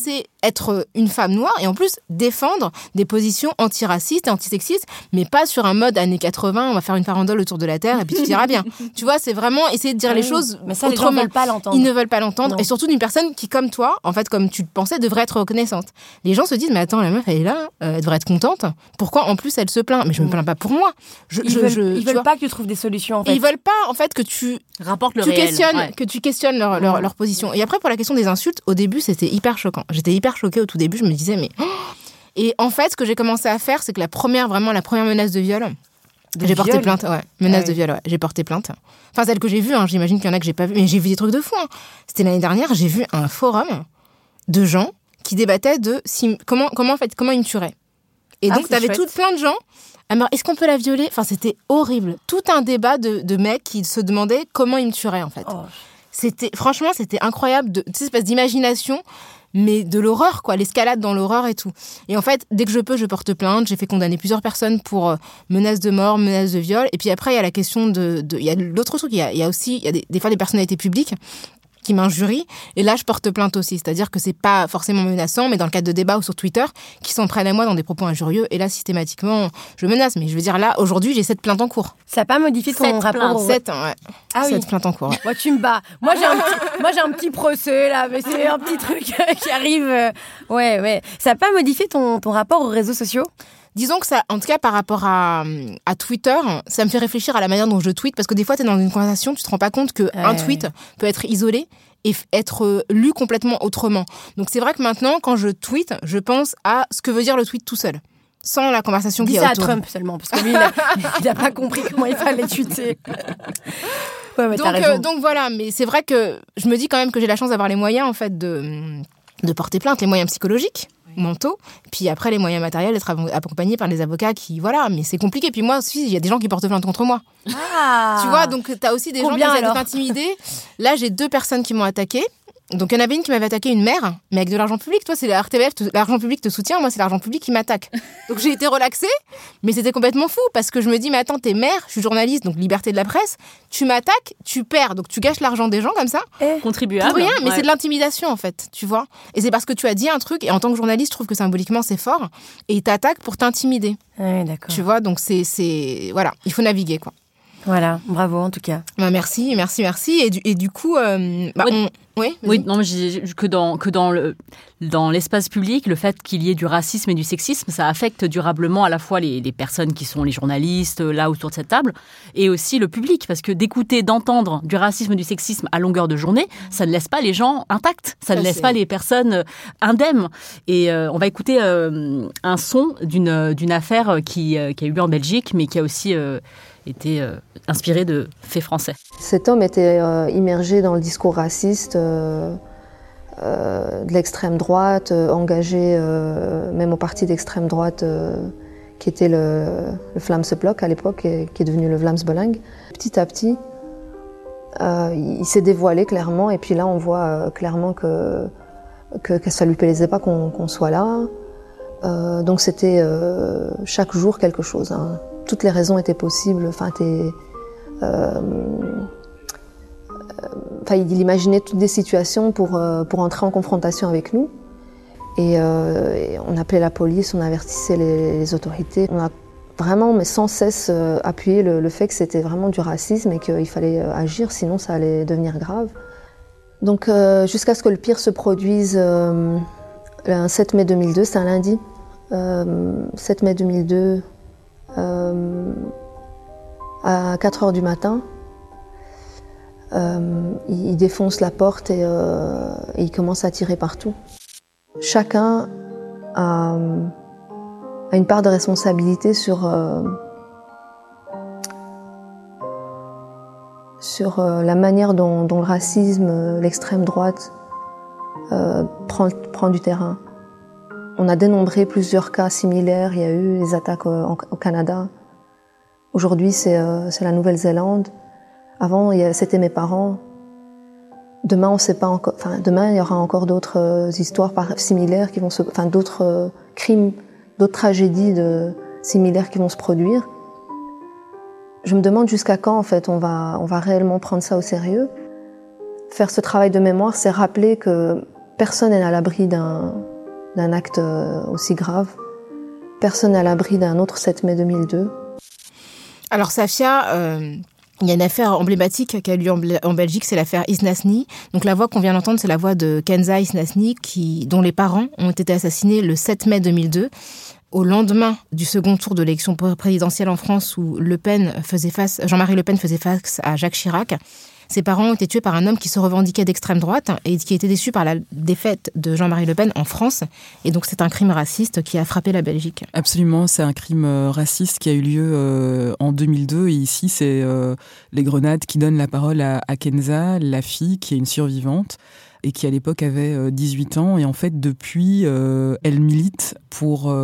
S5: être une femme noire et en plus défendre des positions antiracistes et antisexistes, mais pas sur un mode années 80, on va faire une farandole autour de la Terre et puis tu diras bien. Tu vois, c'est vraiment essayer de dire les choses
S7: mais ça,
S5: autrement.
S7: Les gens veulent pas l'entendre.
S5: Ils ne veulent pas l'entendre.
S7: Non.
S5: Et surtout d'une personne qui, comme toi, en fait, comme tu le pensais, devrait être reconnaissante. Les gens se disent, mais attends, la meuf, elle est là, elle devrait être contente. Pourquoi, en plus, elle se plaint? Mais je me plains pas pour moi.
S7: Ils veulent pas que tu trouves des solutions, en fait.
S5: Et ils veulent pas, en fait, que tu
S4: rapportes le réel.
S5: Que tu questionnes leur position. Et après, pour la question des insultes, au début, c'était hyper choquant. J'étais hyper choquée au tout début. Je me disais, mais... Et en fait, ce que j'ai commencé à faire, c'est que la première menace de viol... J'ai porté plainte, menace de viol, ouais. J'ai porté plainte. Enfin, celle que j'ai vue, j'imagine qu'il y en a que j'ai pas vu, mais j'ai vu des trucs de fou. C'était l'année dernière, j'ai vu un forum de gens qui débattaient de comment ils me tueraient. Et donc, t'avais plein de gens. Alors, est-ce qu'on peut la violer? Enfin, c'était horrible. Tout un débat de mecs qui se demandaient comment ils me tueraient, en fait. Franchement, c'était incroyable, cette espèce d'imagination, mais de l'horreur, quoi, l'escalade dans l'horreur et tout. Et en fait, dès que je peux, je porte plainte. J'ai fait condamner plusieurs personnes pour menaces de mort, menaces de viol. Et puis après, il y a la question il y a l'autre truc, il y a aussi, il y a des fois des personnalités publiques qui m'injurient, et là je porte plainte aussi, c'est-à-dire que c'est pas forcément menaçant, mais dans le cadre de débats ou sur Twitter, qui s'en prennent à moi dans des propos injurieux, et là systématiquement je menace, mais je veux dire là, aujourd'hui j'ai 7 plaintes en cours.
S7: Ça n'a pas modifié ton rapport
S5: 7, ouais.
S7: Ah
S5: 7
S7: oui.
S5: plaintes en cours. Ouais.
S7: Moi tu me bats, moi j'ai un petit procès là, mais c'est un petit truc qui arrive, ouais. Ça n'a pas modifié ton rapport aux réseaux sociaux?
S5: Disons que ça, en tout cas par rapport à Twitter, ça me fait réfléchir à la manière dont je tweete, parce que des fois, t'es dans une conversation, tu te rends pas compte qu'un tweet peut être isolé et être lu complètement autrement. Donc c'est vrai que maintenant, quand je tweete, je pense à ce que veut dire le tweet tout seul, sans la conversation qui est autour.
S7: Dis ça à Trump seulement, parce que lui, il a pas compris comment il fallait tweeter. Ouais, mais
S5: donc voilà, mais c'est vrai que je me dis quand même que j'ai la chance d'avoir les moyens, en fait, de porter plainte, les moyens psychologiques, mentaux, puis après les moyens matériels, d'être accompagné par des avocats qui, voilà, mais c'est compliqué. Puis moi aussi, il y a des gens qui portent plainte contre moi. Tu vois, donc t'as aussi des gens qui essaient de t'intimider. Là, j'ai 2 personnes qui m'ont attaquée. Donc, il y en avait une qui m'avait attaqué, une mère, mais avec de l'argent public. Toi, c'est la RTBF, l'argent public te soutient, moi, c'est l'argent public qui m'attaque. Donc, j'ai été relaxée, mais c'était complètement fou, parce que je me dis, mais attends, t'es mère, je suis journaliste, donc liberté de la presse, tu m'attaques, tu perds, donc tu gâches l'argent des gens comme ça.
S4: Contribuable.
S5: Pour rien, mais c'est de l'intimidation, en fait, tu vois. Et c'est parce que tu as dit un truc, et en tant que journaliste, je trouve que symboliquement, c'est fort, et ils t'attaquent pour t'intimider.
S7: Ouais, d'accord.
S5: Tu vois, donc voilà, il faut naviguer, quoi.
S7: Voilà, bravo en tout cas.
S5: Bah, merci. Et du coup,
S4: oui, non, mais que dans l'espace public, le fait qu'il y ait du racisme et du sexisme, ça affecte durablement à la fois les personnes qui sont les journalistes là autour de cette table, et aussi le public, parce que d'écouter, d'entendre du racisme et du sexisme à longueur de journée, ça ne laisse pas les gens intacts, ça ne laisse pas les personnes indemnes. Et on va écouter un son d'une affaire qui a eu lieu en Belgique, mais qui a aussi été inspiré de faits français.
S10: Cet homme était immergé dans le discours raciste de l'extrême droite, engagé même au parti d'extrême droite qui était le Vlaamse Blok à l'époque, et qui est devenu le Vlaams Belang. Petit à petit, il s'est dévoilé clairement, et puis là on voit clairement que ça lui plaisait pas qu'on soit là. Donc c'était chaque jour quelque chose, hein. Toutes les raisons étaient possibles. Il imaginait toutes des situations pour entrer en confrontation avec nous. Et on appelait la police, on avertissait les autorités. On a vraiment, mais sans cesse, appuyé le fait que c'était vraiment du racisme et qu'il fallait agir, sinon ça allait devenir grave. Donc jusqu'à ce que le pire se produise le 7 mai 2002, c'est un lundi. 7 mai 2002, à 4h du matin, il défonce la porte et il commence à tirer partout. Chacun a une part de responsabilité sur la manière dont le racisme, l'extrême droite prend du terrain. On a dénombré plusieurs cas similaires. Il y a eu les attaques au Canada. Aujourd'hui, c'est la Nouvelle-Zélande. Avant, c'était mes parents. Demain, on sait pas encore. Enfin, demain, il y aura encore d'autres histoires similaires qui vont d'autres crimes, d'autres tragédies similaires qui vont se produire. Je me demande jusqu'à quand, en fait, on va réellement prendre ça au sérieux. Faire ce travail de mémoire, c'est rappeler que personne n'est à l'abri d'un acte aussi grave. Personne à l'abri d'un autre 7 mai 2002.
S5: Alors Safia, il y a une affaire emblématique qui a eu lieu en Belgique, c'est l'affaire Isnasny. Donc la voix qu'on vient d'entendre, c'est la voix de Kenza Isnasny, dont les parents ont été assassinés le 7 mai 2002. Au lendemain du second tour de l'élection présidentielle en France où Jean-Marie Le Pen faisait face à Jacques Chirac. Ses parents ont été tués par un homme qui se revendiquait d'extrême droite et qui était déçu par la défaite de Jean-Marie Le Pen en France. Et donc c'est un crime raciste qui a frappé la Belgique.
S6: Absolument, c'est un crime raciste qui a eu lieu en 2002. Et ici, c'est les Grenades qui donnent la parole à Kenza, la fille qui est une survivante et qui à l'époque avait 18 ans. Et en fait, depuis, elle milite pour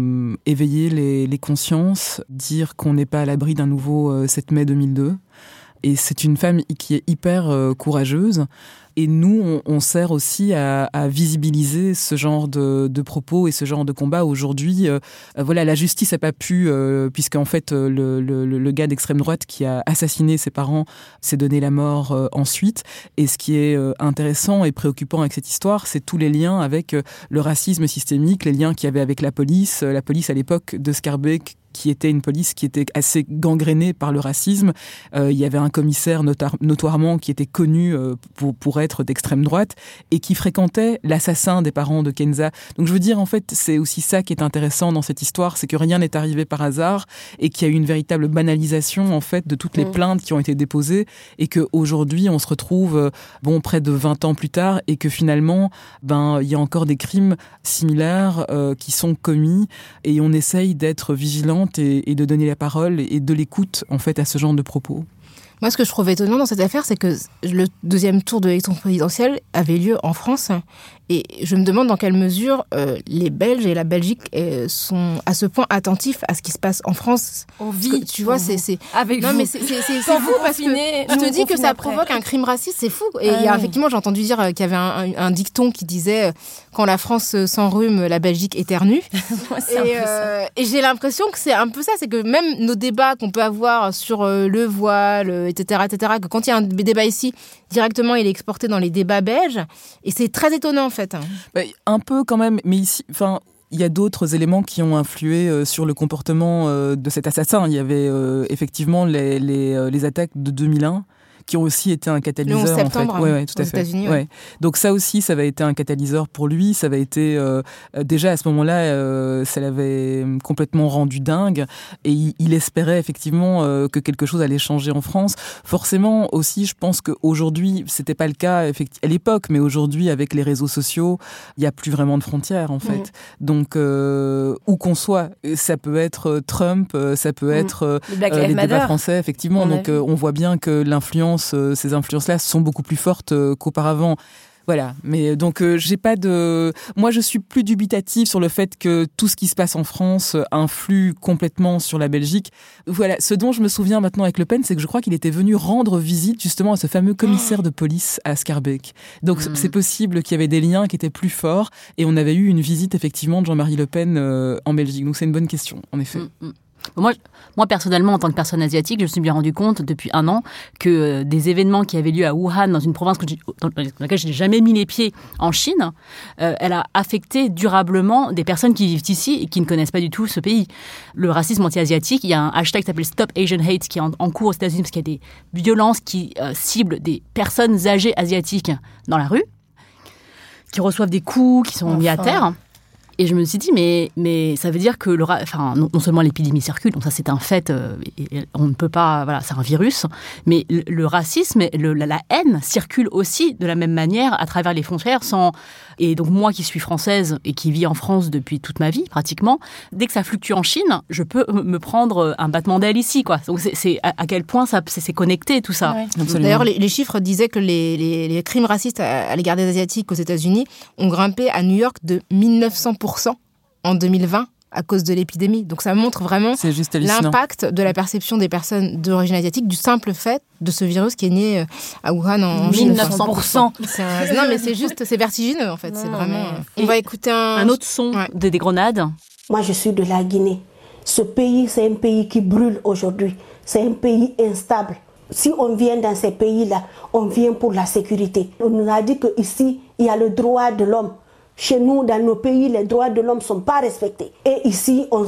S6: éveiller les consciences, dire qu'on n'est pas à l'abri d'un nouveau 7 mai 2002. Et c'est une femme qui est hyper courageuse. Et nous, on sert aussi à visibiliser ce genre de propos et ce genre de combat. Aujourd'hui, la justice n'a pas pu, puisqu'en fait, le gars d'extrême droite qui a assassiné ses parents s'est donné la mort ensuite. Et ce qui est intéressant et préoccupant avec cette histoire, c'est tous les liens avec le racisme systémique, les liens qu'il y avait avec la police à l'époque de Schaerbeek, qui était une police qui était assez gangrénée par le racisme. Il y avait un commissaire notoirement qui était connu pour être d'extrême droite et qui fréquentait l'assassin des parents de Kenza. Donc je veux dire, en fait, c'est aussi ça qui est intéressant dans cette histoire, c'est que rien n'est arrivé par hasard et qu'il y a eu une véritable banalisation, en fait, de toutes les plaintes qui ont été déposées et qu'aujourd'hui, on se retrouve, près de 20 ans plus tard et que finalement, il y a encore des crimes similaires qui sont commis et on essaye d'être vigilant et de donner la parole et de l'écoute en fait à ce genre de propos.
S5: Moi, ce que je trouve étonnant dans cette affaire, c'est que le deuxième tour de l'élection présidentielle avait lieu en France. Et je me demande dans quelle mesure les Belges et la Belgique sont à ce point attentifs à ce qui se passe en France.
S7: On vit.
S5: Tu vois, c'est
S7: avec
S5: non,
S7: vous.
S5: mais c'est fou parce que je te dis que ça provoque un crime raciste, c'est fou. Et effectivement, j'ai entendu dire qu'il y avait un dicton qui disait quand la France s'enrhume, la Belgique éternue. Et j'ai l'impression que c'est un peu ça, c'est que même nos débats qu'on peut avoir sur le voile, etc., que quand il y a un débat ici, directement, il est exporté dans les débats belges. Et c'est très étonnant, en fait.
S6: Un peu quand même, mais ici, il y a d'autres éléments qui ont influé sur le comportement de cet assassin. Il y avait effectivement les attaques de 2001 qui ont aussi été un catalyseur.
S5: Le 11 septembre,
S6: en fait. Ouais, tout à fait.
S5: États-Unis.
S6: Ouais. Donc ça aussi, ça avait été un catalyseur pour lui. Ça avait été déjà à ce moment-là, ça l'avait complètement rendu dingue. Et il espérait effectivement que quelque chose allait changer en France. Forcément aussi, je pense qu'aujourd'hui, c'était pas le cas à l'époque, mais aujourd'hui, avec les réseaux sociaux, il y a plus vraiment de frontières en fait. Donc où qu'on soit, ça peut être Trump, ça peut être les débats français, effectivement. Donc on voit bien que ces influences-là sont beaucoup plus fortes qu'auparavant. Voilà, mais donc j'ai pas de... Moi, je suis plus dubitative sur le fait que tout ce qui se passe en France influe complètement sur la Belgique. Voilà, ce dont je me souviens maintenant avec Le Pen, c'est que je crois qu'il était venu rendre visite justement à ce fameux commissaire de police à Schaerbeek. Donc c'est possible qu'il y avait des liens qui étaient plus forts et on avait eu une visite effectivement de Jean-Marie Le Pen en Belgique. Donc c'est une bonne question, en effet.
S4: Moi, personnellement, en tant que personne asiatique, je me suis bien rendu compte depuis 1 an que des événements qui avaient lieu à Wuhan, dans une province dans laquelle je n'ai jamais mis les pieds en Chine, elle a affecté durablement des personnes qui vivent ici et qui ne connaissent pas du tout ce pays. Le racisme anti-asiatique, il y a un hashtag qui s'appelle Stop Asian Hate qui est en cours aux États-Unis parce qu'il y a des violences qui ciblent des personnes âgées asiatiques dans la rue, qui reçoivent des coups, qui sont mis à terre. Et je me suis dit, mais ça veut dire que non seulement l'épidémie circule, donc ça c'est un fait, et on ne peut pas, voilà, c'est un virus, mais le racisme, la haine circule aussi de la même manière à travers les frontières. Et donc moi qui suis française et qui vis en France depuis toute ma vie pratiquement, dès que ça fluctue en Chine, je peux me prendre un battement d'aile ici, quoi. Donc c'est à quel point c'est connecté tout ça.
S5: Ouais. D'ailleurs, les chiffres disaient que les crimes racistes à l'égard des Asiatiques aux États-Unis ont grimpé à New York de 1900% en 2020 à cause de l'épidémie. Donc ça montre vraiment l'impact de la perception des personnes d'origine asiatique du simple fait de ce virus qui est né à Wuhan en
S7: 1900%.
S5: Non mais c'est vertigineux en fait. C'est vraiment... On va écouter un
S4: autre son des Grenades.
S11: Moi je suis de la Guinée. Ce pays, c'est un pays qui brûle aujourd'hui. C'est un pays instable. Si on vient dans ces pays-là, on vient pour la sécurité. On nous a dit qu'ici, il y a le droit de l'homme. Chez nous, dans nos pays, les droits de l'homme ne sont pas respectés. Et ici, on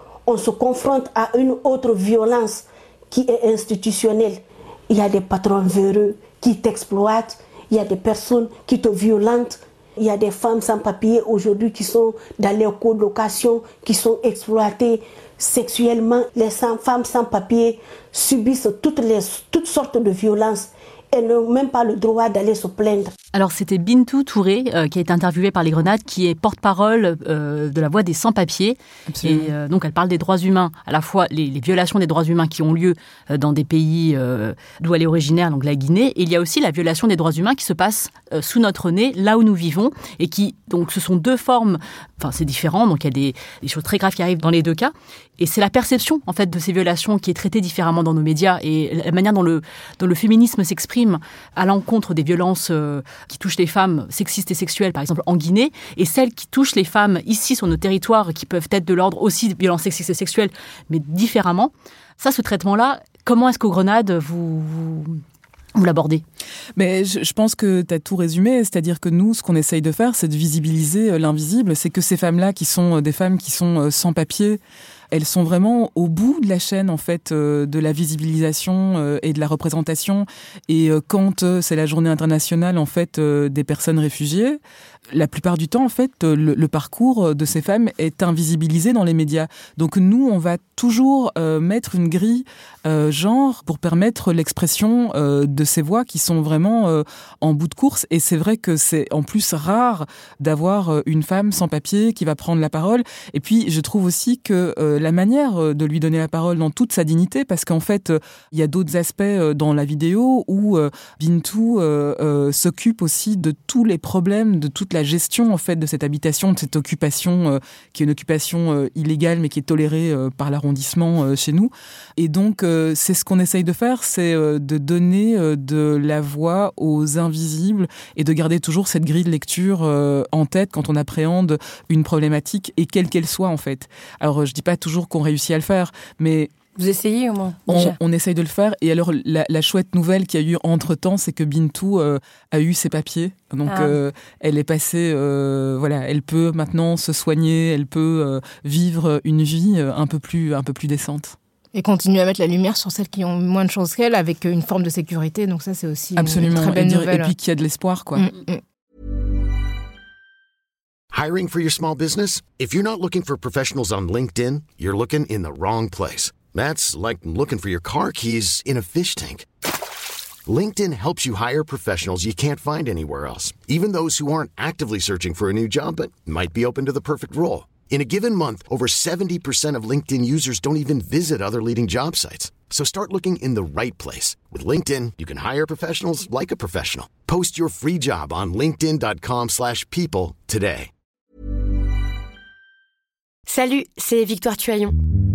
S11: se confronte à une autre violence qui est institutionnelle. Il y a des patrons véreux qui t'exploitent, il y a des personnes qui te violentent, il y a des femmes sans papier aujourd'hui qui sont dans les colocations, qui sont exploitées sexuellement. Les femmes sans papier subissent toutes sortes de violences. Elles n'ont même pas le droit d'aller se plaindre.
S4: Alors c'était Bintou Touré qui a été interviewée par Les Grenades, qui est porte-parole de la voix des sans-papiers. Absolument. Et donc elle parle des droits humains, à la fois les violations des droits humains qui ont lieu dans des pays d'où elle est originaire, donc la Guinée, et il y a aussi la violation des droits humains qui se passe sous notre nez, là où nous vivons, et qui, donc ce sont deux formes, enfin c'est différent, donc il y a des choses très graves qui arrivent dans les deux cas, et c'est la perception en fait de ces violations qui est traitée différemment dans nos médias, et la manière dont le féminisme s'exprime à l'encontre des violences qui touchent les femmes sexistes et sexuelles, par exemple en Guinée, et celles qui touchent les femmes ici sur nos territoires, qui peuvent être de l'ordre aussi de violences sexistes et sexuelles, mais différemment. Ça, ce traitement-là, comment est-ce qu'aux Grenades, vous l'abordez?
S6: Mais je pense que tu as tout résumé, c'est-à-dire que nous, ce qu'on essaye de faire, c'est de visibiliser l'invisible. C'est que ces femmes-là, qui sont des femmes qui sont sans papier, elles sont vraiment au bout de la chaîne en fait de la visibilisation et de la représentation. Et quand c'est la journée internationale en fait des personnes réfugiées, la plupart du temps en fait le parcours de ces femmes est invisibilisé dans les médias. Donc nous, on va toujours mettre une grille genre pour permettre l'expression de ces voix qui sont vraiment en bout de course. Et c'est vrai que c'est en plus rare d'avoir une femme sans papier qui va prendre la parole. Et puis je trouve aussi que la manière de lui donner la parole dans toute sa dignité, parce qu'en fait, il y a d'autres aspects dans la vidéo où Bintou s'occupe aussi de tous les problèmes, de toute la gestion en fait de cette habitation, de cette occupation qui est une occupation illégale mais qui est tolérée par l'arrondissement chez nous. Et donc, c'est ce qu'on essaye de faire, c'est de donner de la voix aux invisibles et de garder toujours cette grille de lecture en tête quand on appréhende une problématique, et quelle qu'elle soit en fait. Alors, je dis pas toujours qu'on réussit à le faire, mais
S7: vous essayez au moins?
S6: On essaye de le faire. Et alors, la chouette nouvelle qu'il y a eu entre-temps, c'est que Bintou a eu ses papiers. Donc, elle est passée... voilà, elle peut maintenant se soigner, elle peut vivre une vie un peu plus décente.
S5: Et continuer à mettre la lumière sur celles qui ont moins de chances qu'elle, avec une forme de sécurité. Donc ça, c'est aussi
S6: absolument
S5: une très belle nouvelle.
S6: Et puis qu'il y a de l'espoir, quoi.
S12: Hiring for your small business? If you're not looking for professionals on LinkedIn, you're looking in the wrong place. That's like looking for your car keys in a fish tank. LinkedIn helps you hire professionals you can't find anywhere else, even those who aren't actively searching for a new job but might be open to the perfect role. In a given month, over 70% of LinkedIn users don't even visit other leading job sites. So start looking in the right place. With LinkedIn, you can hire professionals like a professional. Post your free job on linkedin.com/people today.
S13: Salut, c'est Victoire Tuaillon.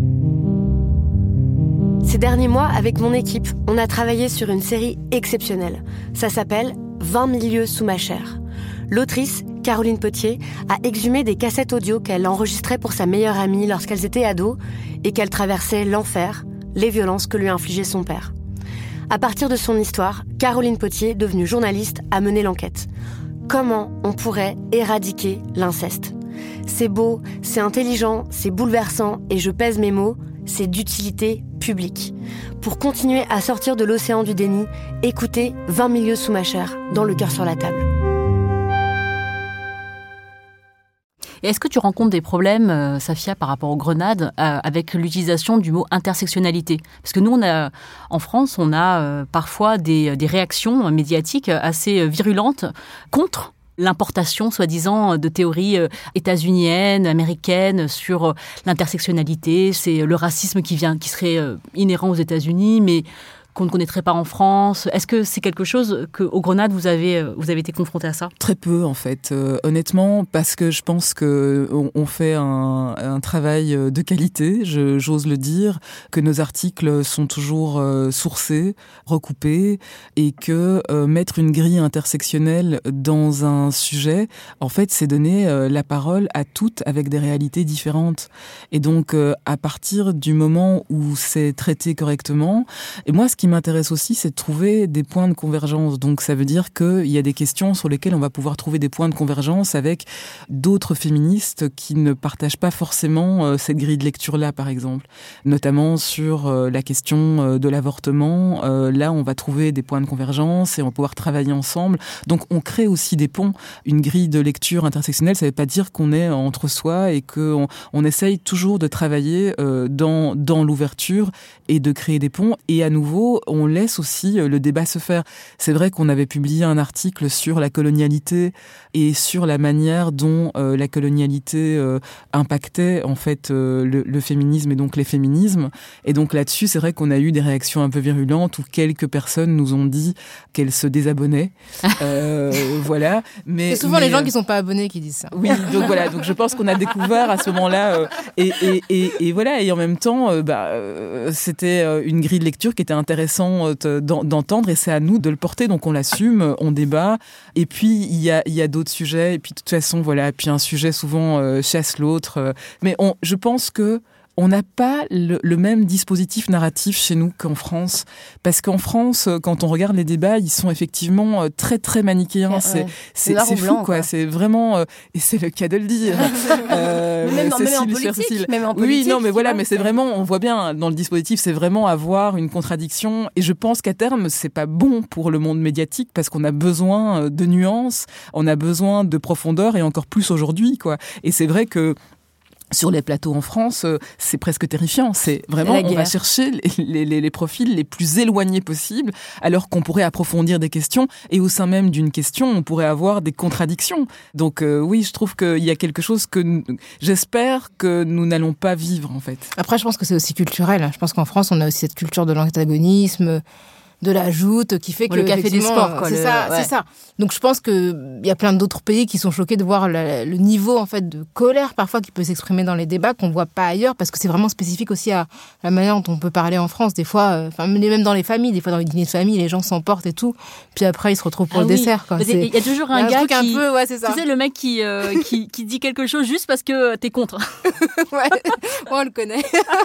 S13: Ces derniers mois, avec mon équipe, on a travaillé sur une série exceptionnelle. Ça s'appelle 20 000 lieues sous ma chair. L'autrice, Caroline Potier, a exhumé des cassettes audio qu'elle enregistrait pour sa meilleure amie lorsqu'elles étaient ados et qu'elle traversait l'enfer, les violences que lui infligeait son père. À partir de son histoire, Caroline Potier, devenue journaliste, a mené l'enquête. Comment on pourrait éradiquer l'inceste ? C'est beau, c'est intelligent, c'est bouleversant, et je pèse mes mots, c'est d'utilité publique. Pour continuer à sortir de l'océan du déni, écoutez 20 000 lieues sous ma chair, dans Le cœur sur la table.
S4: Et est-ce que tu rencontres des problèmes, Safia, par rapport aux Grenades, avec l'utilisation du mot intersectionnalité ? Parce que nous, en France, on a parfois des réactions médiatiques assez virulentes contre l'importation, soi-disant, de théories états-uniennes, américaines sur l'intersectionnalité. C'est le racisme qui serait inhérent aux États-Unis, mais qu'on ne connaîtrait pas en France. Est-ce que c'est quelque chose qu'aux Grenades, vous avez été confronté à ça ?
S6: Très peu, en fait. Honnêtement, parce que je pense qu'on fait un travail de qualité, j'ose le dire, que nos articles sont toujours sourcés, recoupés, et que mettre une grille intersectionnelle dans un sujet, en fait, c'est donner la parole à toutes avec des réalités différentes. Et donc, à partir du moment où c'est traité correctement, et moi, ce qui qui m'intéresse aussi, c'est de trouver des points de convergence. Donc ça veut dire qu'il y a des questions sur lesquelles on va pouvoir trouver des points de convergence avec d'autres féministes qui ne partagent pas forcément cette grille de lecture-là, par exemple. Notamment sur la question de l'avortement. Là, on va trouver des points de convergence et on va pouvoir travailler ensemble. Donc on crée aussi des ponts. Une grille de lecture intersectionnelle, ça ne veut pas dire qu'on est entre soi et qu'on essaye toujours de travailler dans l'ouverture et de créer des ponts. Et à nouveau, on laisse aussi le débat se faire. C'est vrai qu'on avait publié un article sur la colonialité et sur la manière dont la colonialité impactait en fait le féminisme et donc les féminismes. Et donc là-dessus, c'est vrai qu'on a eu des réactions un peu virulentes où quelques personnes nous ont dit qu'elles se désabonnaient. Voilà.
S5: C'est souvent les gens qui sont pas abonnés qui disent ça.
S6: Oui, donc voilà. Donc je pense qu'on a découvert à ce moment-là et voilà. Et en même temps, c'était une grille de lecture qui était intéressante d'entendre et c'est à nous de le porter. Donc on l'assume, on débat. Et puis il y a d'autres sujets. Et puis de toute façon, voilà. Puis un sujet souvent chasse l'autre. Mais je pense que on n'a pas le même dispositif narratif chez nous qu'en France. Parce qu'en France, quand on regarde les débats, ils sont effectivement très, très manichéens.
S7: Ouais.
S6: C'est fou, quoi. C'est vraiment... et c'est le cas de le dire.
S7: Même en politique.
S6: Oui, non, mais voilà, mais c'est vraiment... On voit bien, dans le dispositif, c'est vraiment avoir une contradiction. Et je pense qu'à terme, c'est pas bon pour le monde médiatique parce qu'on a besoin de nuances, on a besoin de profondeur et encore plus aujourd'hui, quoi. Et c'est vrai que sur les plateaux en France, c'est presque terrifiant. C'est vraiment, on va chercher les profils les plus éloignés possibles, alors qu'on pourrait approfondir des questions. Et au sein même d'une question, on pourrait avoir des contradictions. Donc oui, je trouve qu'il y a quelque chose que j'espère que nous n'allons pas vivre, en fait.
S5: Après, je pense que c'est aussi culturel. Je pense qu'en France, on a aussi cette culture de l'antagonisme, de la joute qui fait que
S4: le café des sports, quoi.
S5: C'est ça. Donc je pense que il y a plein d'autres pays qui sont choqués de voir le niveau en fait de colère parfois qui peut s'exprimer dans les débats qu'on voit pas ailleurs parce que c'est vraiment spécifique aussi à la manière dont on peut parler en France. Des fois, même dans les familles, des fois dans les dîners de famille, les gens s'emportent et tout. Puis après ils se retrouvent pour le dessert.
S4: Il y a toujours un gars
S5: qui, un peu, ouais, c'est ça.
S4: Tu sais, le mec qui dit quelque chose juste parce que t'es contre.
S5: Ouais, on le connaît.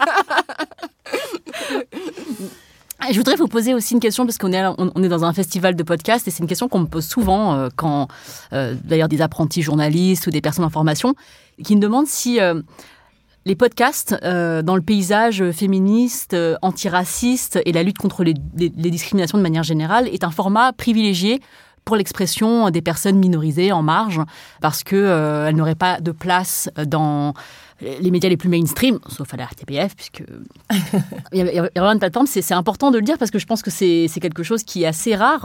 S4: Je voudrais vous poser aussi une question, parce qu'on est dans un festival de podcasts, et c'est une question qu'on me pose souvent quand, d'ailleurs, des apprentis journalistes ou des personnes en formation, qui me demandent si les podcasts, dans le paysage féministe, antiraciste et la lutte contre les discriminations de manière générale, est un format privilégié pour l'expression des personnes minorisées en marge, parce qu'elles n'auraient pas de place dans les médias les plus mainstream, sauf à la RTBF, puisque il y a vraiment une plateforme. C'est important de le dire parce que je pense que c'est quelque chose qui est assez rare.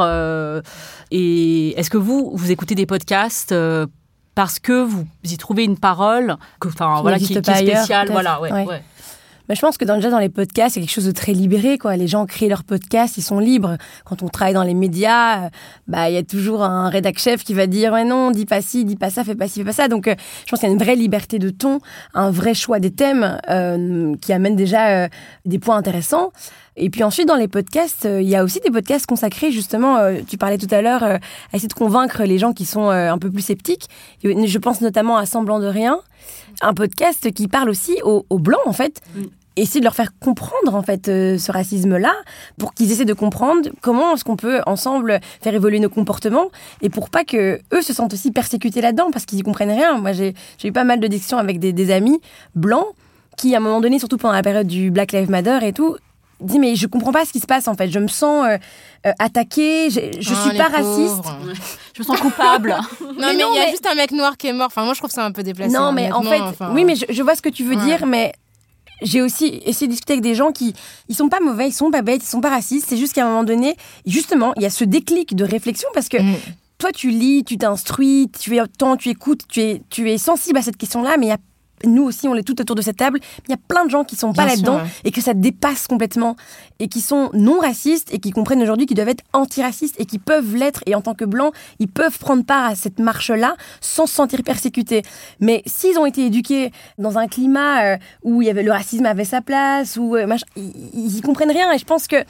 S4: Et est-ce que vous écoutez des podcasts parce que vous y trouvez une parole qui est spéciale, ouais.
S7: Bah, je pense que déjà dans les podcasts, il y a quelque chose de très libéré, quoi. Les gens créent leurs podcasts, ils sont libres. Quand on travaille dans les médias, il y a toujours un rédac chef qui va dire ouais, non, dis pas ci, dis pas ça, fais pas ci, fais pas ça. Donc je pense qu'il y a une vraie liberté de ton, un vrai choix des thèmes qui amène déjà des points intéressants. Et puis ensuite, dans les podcasts, il y a aussi des podcasts consacrés, justement, tu parlais tout à l'heure, à essayer de convaincre les gens qui sont un peu plus sceptiques. Je pense notamment à Semblant de rien, un podcast qui parle aussi aux Blancs, en fait. Essayer de leur faire comprendre, en fait, ce racisme-là, pour qu'ils essaient de comprendre comment est-ce qu'on peut, ensemble, faire évoluer nos comportements, et pour pas que eux se sentent aussi persécutés là-dedans, parce qu'ils y comprennent rien. Moi, j'ai eu pas mal de discussions avec des amis blancs, qui, à un moment donné, surtout pendant la période du Black Lives Matter et tout, dit mais je comprends pas ce qui se passe en fait, je me sens attaquée, je suis pas raciste,
S4: je me sens coupable.
S5: non mais il y a juste un mec noir qui est mort, enfin moi je trouve ça un peu déplacé.
S7: Non mais en fait, oui mais je vois ce que tu veux dire, mais j'ai aussi essayé de discuter avec des gens qui ils sont pas mauvais, ils sont pas bêtes, ils sont pas racistes, c'est juste qu'à un moment donné, justement, il y a ce déclic de réflexion parce que toi tu lis, tu t'instruis, tu écoutes, tu es sensible à cette question-là, mais il y a nous aussi, on est tout autour de cette table. Il y a plein de gens qui sont pas là-dedans et que ça dépasse complètement et qui sont non racistes et qui comprennent aujourd'hui qu'ils doivent être antiracistes et qui peuvent l'être. Et en tant que blancs, ils peuvent prendre part à cette marche-là sans se sentir persécutés. Mais s'ils ont été éduqués dans un climat où il y avait le racisme avait sa place, ou ils y comprennent rien. Et je pense que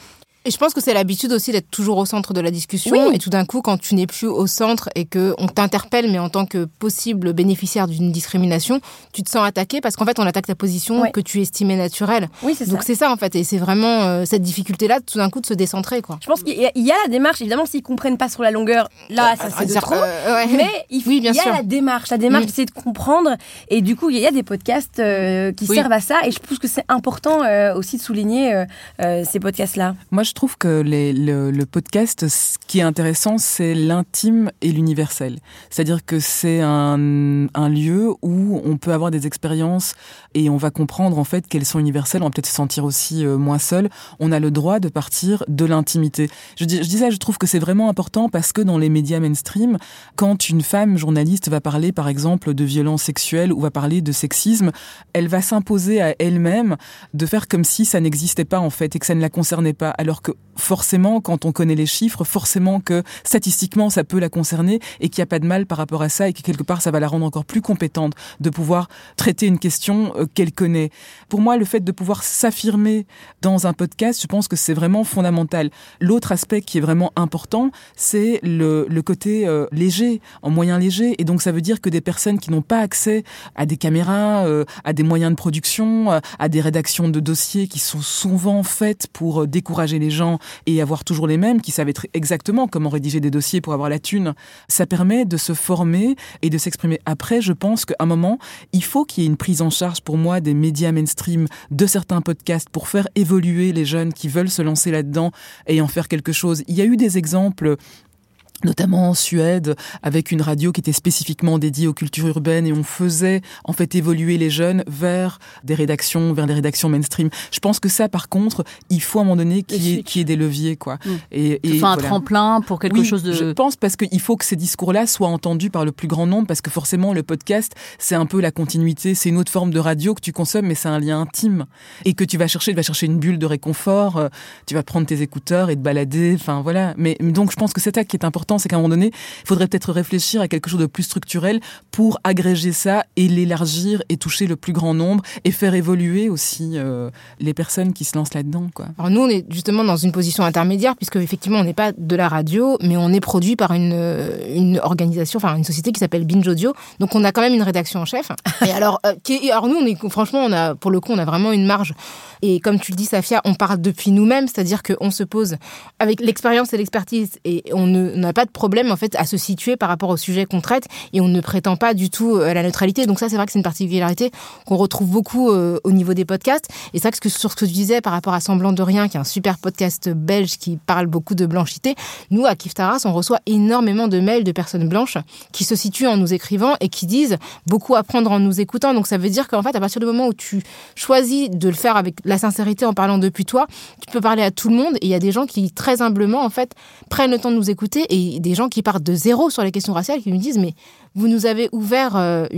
S5: Et je pense que c'est l'habitude aussi d'être toujours au centre de la discussion. Et tout d'un coup, quand tu n'es plus au centre et qu'on t'interpelle, mais en tant que possible bénéficiaire d'une discrimination, tu te sens attaqué parce qu'en fait, on attaque ta position que tu estimais naturelle.
S7: Oui, c'est
S5: Donc c'est ça en fait. Et c'est vraiment cette difficulté-là, tout d'un coup, de se décentrer, quoi.
S7: Je pense qu'il y a la démarche. Évidemment, s'ils comprennent pas sur la longueur, là, ça c'est de trop. Mais il y a la démarche. La démarche, c'est de comprendre. Et du coup, il y a des podcasts qui servent à ça. Et je pense que c'est important aussi de souligner ces podcasts-là.
S6: Moi, je trouve que le podcast, ce qui est intéressant, c'est l'intime et l'universel. C'est-à-dire que c'est un lieu où on peut avoir des expériences et on va comprendre en fait qu'elles sont universelles. On va peut-être se sentir aussi moins seul. On a le droit de partir de l'intimité. Je dis ça, je trouve que c'est vraiment important parce que dans les médias mainstream, quand une femme journaliste va parler, par exemple, de violences sexuelles ou va parler de sexisme, elle va s'imposer à elle-même de faire comme si ça n'existait pas en fait et que ça ne la concernait pas. Alors que forcément, quand on connaît les chiffres, forcément que statistiquement ça peut la concerner et qu'il n'y a pas de mal par rapport à ça et que quelque part ça va la rendre encore plus compétente de pouvoir traiter une question qu'elle connaît. Pour moi, le fait de pouvoir s'affirmer dans un podcast, je pense que c'est vraiment fondamental. L'autre aspect qui est vraiment important, c'est le côté léger, en moyen léger. Et donc ça veut dire que des personnes qui n'ont pas accès à des caméras, à des moyens de production, à des rédactions de dossiers qui sont souvent faites pour décourager les gens et avoir toujours les mêmes, qui savent exactement comment rédiger des dossiers pour avoir la thune, ça permet de se former et de s'exprimer. Après, je pense qu'à un moment, il faut qu'il y ait une prise en charge pour moi des médias mainstream, de certains podcasts pour faire évoluer les jeunes qui veulent se lancer là-dedans et en faire quelque chose. Il y a eu des exemples notamment en Suède, avec une radio qui était spécifiquement dédiée aux cultures urbaines et on faisait en fait évoluer les jeunes vers des rédactions mainstream. Je pense que ça, par contre, il faut à un moment donné qu'il y ait des leviers, quoi.
S4: Et un tremplin pour quelque chose de...
S6: Je pense parce qu'il faut que ces discours-là soient entendus par le plus grand nombre, parce que forcément, le podcast, c'est un peu la continuité, c'est une autre forme de radio que tu consommes, mais c'est un lien intime et que tu vas chercher une bulle de réconfort, tu vas prendre tes écouteurs et te balader, enfin voilà. Mais donc, je pense que c'est ça qui est important, c'est qu'à un moment donné, il faudrait peut-être réfléchir à quelque chose de plus structurel pour agréger ça et l'élargir et toucher le plus grand nombre et faire évoluer aussi les personnes qui se lancent là-dedans, quoi.
S5: Alors nous, on est justement dans une position intermédiaire puisque effectivement, on n'est pas de la radio, mais on est produit par une organisation, enfin une société qui s'appelle Binge Audio. Donc on a quand même une rédaction en chef. Et alors, nous, franchement, pour le coup, on a vraiment une marge. Et comme tu le dis, Safia, on parle depuis nous-mêmes, c'est-à-dire qu'on se pose avec l'expérience et l'expertise et on n'a pas de problème en fait à se situer par rapport au sujet qu'on traite et on ne prétend pas du tout à la neutralité. Donc ça, c'est vrai que c'est une particularité qu'on retrouve beaucoup au niveau des podcasts. Et ça, sur ce que tu disais par rapport à Semblant de rien, qui est un super podcast belge qui parle beaucoup de blanchité, nous, à Kif Taras, on reçoit énormément de mails de personnes blanches qui se situent en nous écrivant et qui disent beaucoup apprendre en nous écoutant. Donc ça veut dire qu'en fait, à partir du moment où tu choisis de le faire avec la sincérité en parlant depuis toi, tu peux parler à tout le monde et il y a des gens qui, très humblement, en fait, prennent le temps de nous écouter et des gens qui partent de zéro sur les questions raciales qui nous disent mais vous nous avez ouvert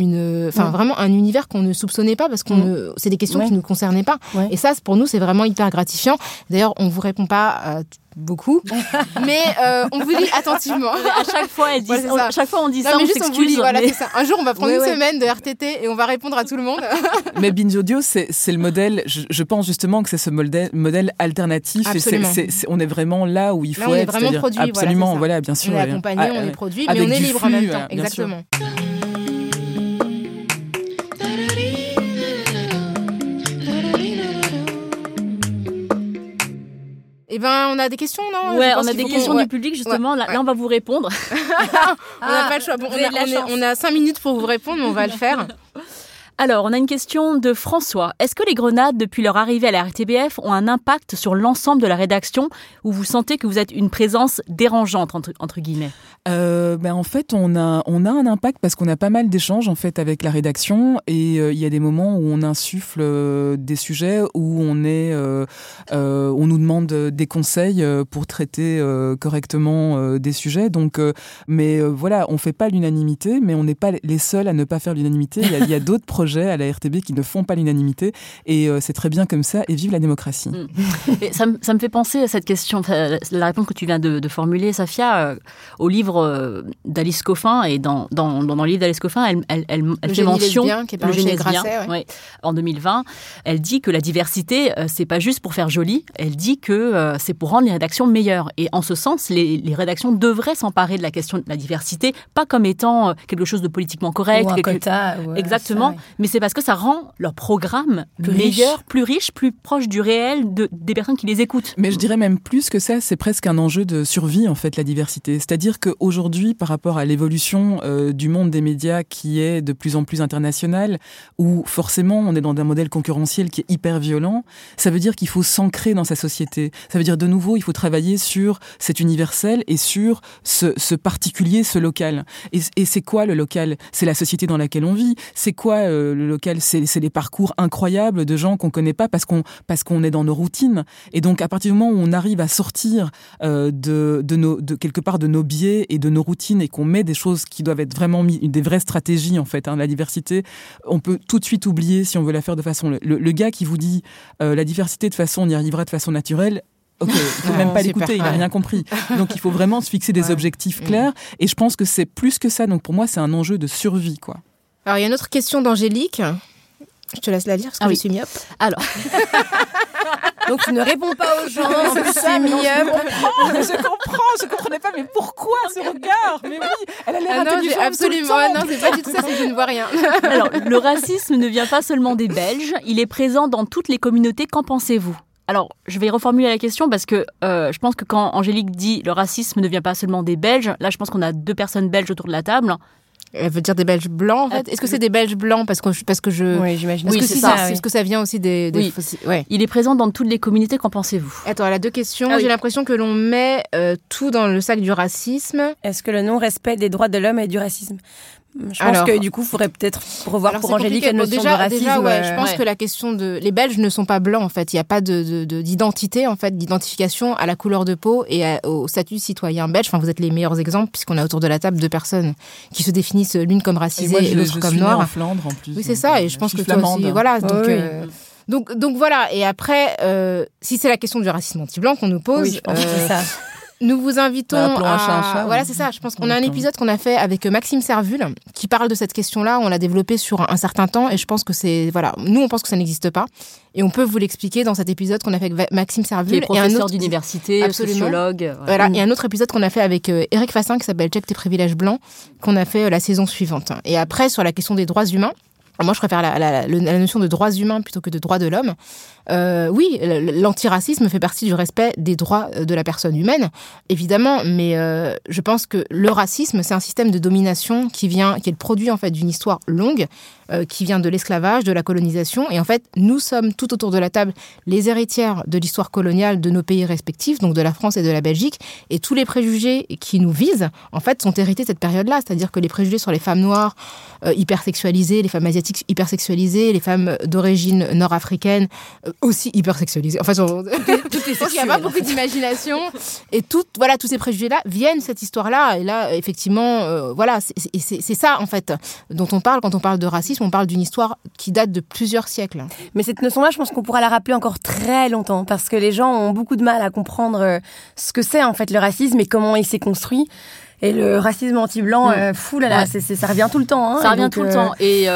S5: vraiment un univers qu'on ne soupçonnait pas parce que c'est des questions qui ne nous concernaient pas. Ouais. Et ça, pour nous, c'est vraiment hyper gratifiant. D'ailleurs, on vous répond pas beaucoup, mais on vous lit attentivement.
S4: À chaque fois, on dit ça, on s'excuse.
S5: Voilà, c'est ça. Un jour, on va prendre une semaine de RTT et on va répondre à tout le monde.
S6: Mais Binge Audio, c'est le modèle. Je pense justement que c'est ce modèle alternatif.
S5: Absolument.
S6: Et on est vraiment là où il faut être.
S5: On est vraiment produit.
S6: Absolument, voilà, bien sûr.
S5: On est accompagné, on est produit, mais on est libre en même temps. Exactement. Eh ben, on a des questions, non?
S4: Ouais, on a des questions du public, justement. Là, on va vous répondre.
S5: On n'a pas le choix. Bon, on a 5 minutes pour vous répondre, mais on va le faire.
S4: Alors, on a une question de François. Est-ce que les grenades, depuis leur arrivée à la RTBF, ont un impact sur l'ensemble de la rédaction ou vous sentez que vous êtes une présence dérangeante, entre guillemets?
S6: En fait, on a un impact parce qu'on a pas mal d'échanges en fait avec la rédaction et il y a des moments où on insuffle des sujets où on nous demande des conseils pour traiter correctement des sujets. Donc, voilà, on fait pas l'unanimité, mais on n'est pas les seuls à ne pas faire l'unanimité. Il y a d'autres projets projets à la RTB qui ne font pas l'unanimité. Et c'est très bien comme ça. Et vive la démocratie.
S4: Et ça me fait penser à cette question, la réponse que tu viens de formuler, Safia, au livre d'Alice Coffin. Et dans le livre d'Alice Coffin, elle fait mention...
S5: Le génie Grasset,
S4: ouais. En 2020, elle dit que la diversité, c'est pas juste pour faire joli. Elle dit que c'est pour rendre les rédactions meilleures. Et en ce sens, les rédactions devraient s'emparer de la question de la diversité, pas comme étant quelque chose de politiquement correct.
S7: Ou un quota. Ouais,
S4: exactement.
S7: Ça, ouais.
S4: Mais c'est parce que ça rend leur programme meilleur, plus riche, plus proche du réel des personnes qui les écoutent.
S6: Mais je dirais même plus que ça, c'est presque un enjeu de survie, en fait, la diversité. C'est-à-dire qu'aujourd'hui, par rapport à l'évolution du monde des médias qui est de plus en plus international, où forcément on est dans un modèle concurrentiel qui est hyper violent, ça veut dire qu'il faut s'ancrer dans sa société. Ça veut dire de nouveau, il faut travailler sur cet universel et sur ce particulier, ce local. Et c'est quoi le local ? C'est la société dans laquelle on vit. C'est quoi le local ? C'est les parcours incroyables de gens qu'on connaît pas parce qu'on est dans nos routines. Et donc à partir du moment où on arrive à sortir de quelque part de nos biais et de nos routines et qu'on met des choses qui doivent être vraiment des vraies stratégies en fait, la diversité, on peut tout de suite oublier si on veut la faire de façon... Le gars qui vous dit la diversité de façon, on y arrivera de façon naturelle, ok, il faut même pas l'écouter, il a rien compris. Donc il faut vraiment se fixer des objectifs clairs. Et je pense que c'est plus que ça. Donc pour moi, c'est un enjeu de survie, quoi.
S5: Alors il y a une autre question d'Angélique. Je te laisse la lire parce que je suis myope.
S4: Alors.
S7: Donc tu ne réponds pas aux gens, en plus tu es myope.
S6: Je comprenais pas, mais pourquoi ce regard ? Mais oui, elle a l'air intelligente
S5: absolument.
S6: tout le temps.
S5: Non, c'est pas du tout ça, c'est que je ne vois rien.
S4: Alors, le racisme ne vient pas seulement des Belges, il est présent dans toutes les communautés. Qu'en pensez-vous ? Alors, je vais reformuler la question parce que je pense que quand Angélique dit le racisme ne vient pas seulement des Belges, là je pense qu'on a 2 personnes belges autour de la table.
S5: Elle veut dire des Belges blancs, en fait. Est-ce que c'est des Belges blancs parce que je...
S7: Oui, j'imagine.
S5: Oui, c'est ça. Est-ce que ça vient aussi des...
S4: Oui. Ouais. Il est présent dans toutes les communautés, qu'en pensez-vous ?
S5: Attends, elle a 2 questions. J'ai l'impression que l'on met tout dans le sac du racisme.
S7: Est-ce que le non-respect des droits de l'homme est du racisme ? Je pense que du coup, il faudrait peut-être revoir pour Angélique la notion de racisme.
S5: Déjà, je pense que la question de... Les Belges ne sont pas blancs, en fait. Il n'y a pas d'identité, en fait, d'identification à la couleur de peau et au statut citoyen belge. Enfin, vous êtes les meilleurs exemples, puisqu'on a autour de la table 2 personnes qui se définissent l'une comme racisée et l'autre comme noire.
S6: En Flandre, en plus.
S5: Oui, c'est ça. Et je pense que toi aussi... Voilà, donc voilà. Et après, si c'est la question du racisme anti-blanc qu'on nous pose...
S7: Oui, je pense que c'est ça.
S5: Nous vous invitons à...
S6: Voilà,
S5: c'est ça. Je pense qu'on a un épisode qu'on a fait avec Maxime Servul qui parle de cette question-là. On l'a développé sur un certain temps et je pense que c'est... Voilà, nous, on pense que ça n'existe pas. Et on peut vous l'expliquer dans cet épisode qu'on a fait avec Maxime Servul.
S4: Qui est professeur d'université, sociologue.
S5: Voilà. Et un autre épisode qu'on a fait avec Éric Fassin qui s'appelle « Check tes privilèges blancs » qu'on a fait la saison suivante. Et après, sur la question des droits humains, moi, je préfère la notion de droits humains plutôt que de droits de l'homme. Oui, l'antiracisme fait partie du respect des droits de la personne humaine, évidemment, mais je pense que le racisme, c'est un système de domination qui est le produit en fait d'une histoire longue, qui vient de l'esclavage, de la colonisation, et en fait, nous sommes tout autour de la table les héritières de l'histoire coloniale de nos pays respectifs, donc de la France et de la Belgique, et tous les préjugés qui nous visent, en fait, sont hérités de cette période-là, c'est-à-dire que les préjugés sur les femmes noires hypersexualisées, les femmes asiatiques hypersexualisées, les femmes d'origine nord-africaine aussi hypersexualisées. Enfin, tout est sexuel. Il n'y a pas beaucoup d'imagination. Et tous ces préjugés-là viennent de cette histoire-là. Et là, effectivement, c'est ça, en fait, dont on parle quand on parle de racisme. On parle d'une histoire qui date de plusieurs siècles.
S7: Mais cette notion-là, je pense qu'on pourra la rappeler encore très longtemps parce que les gens ont beaucoup de mal à comprendre ce que c'est, en fait, le racisme et comment il s'est construit. Et le racisme anti-blanc, ça revient tout le temps. Hein,
S4: ça revient tout le temps. Et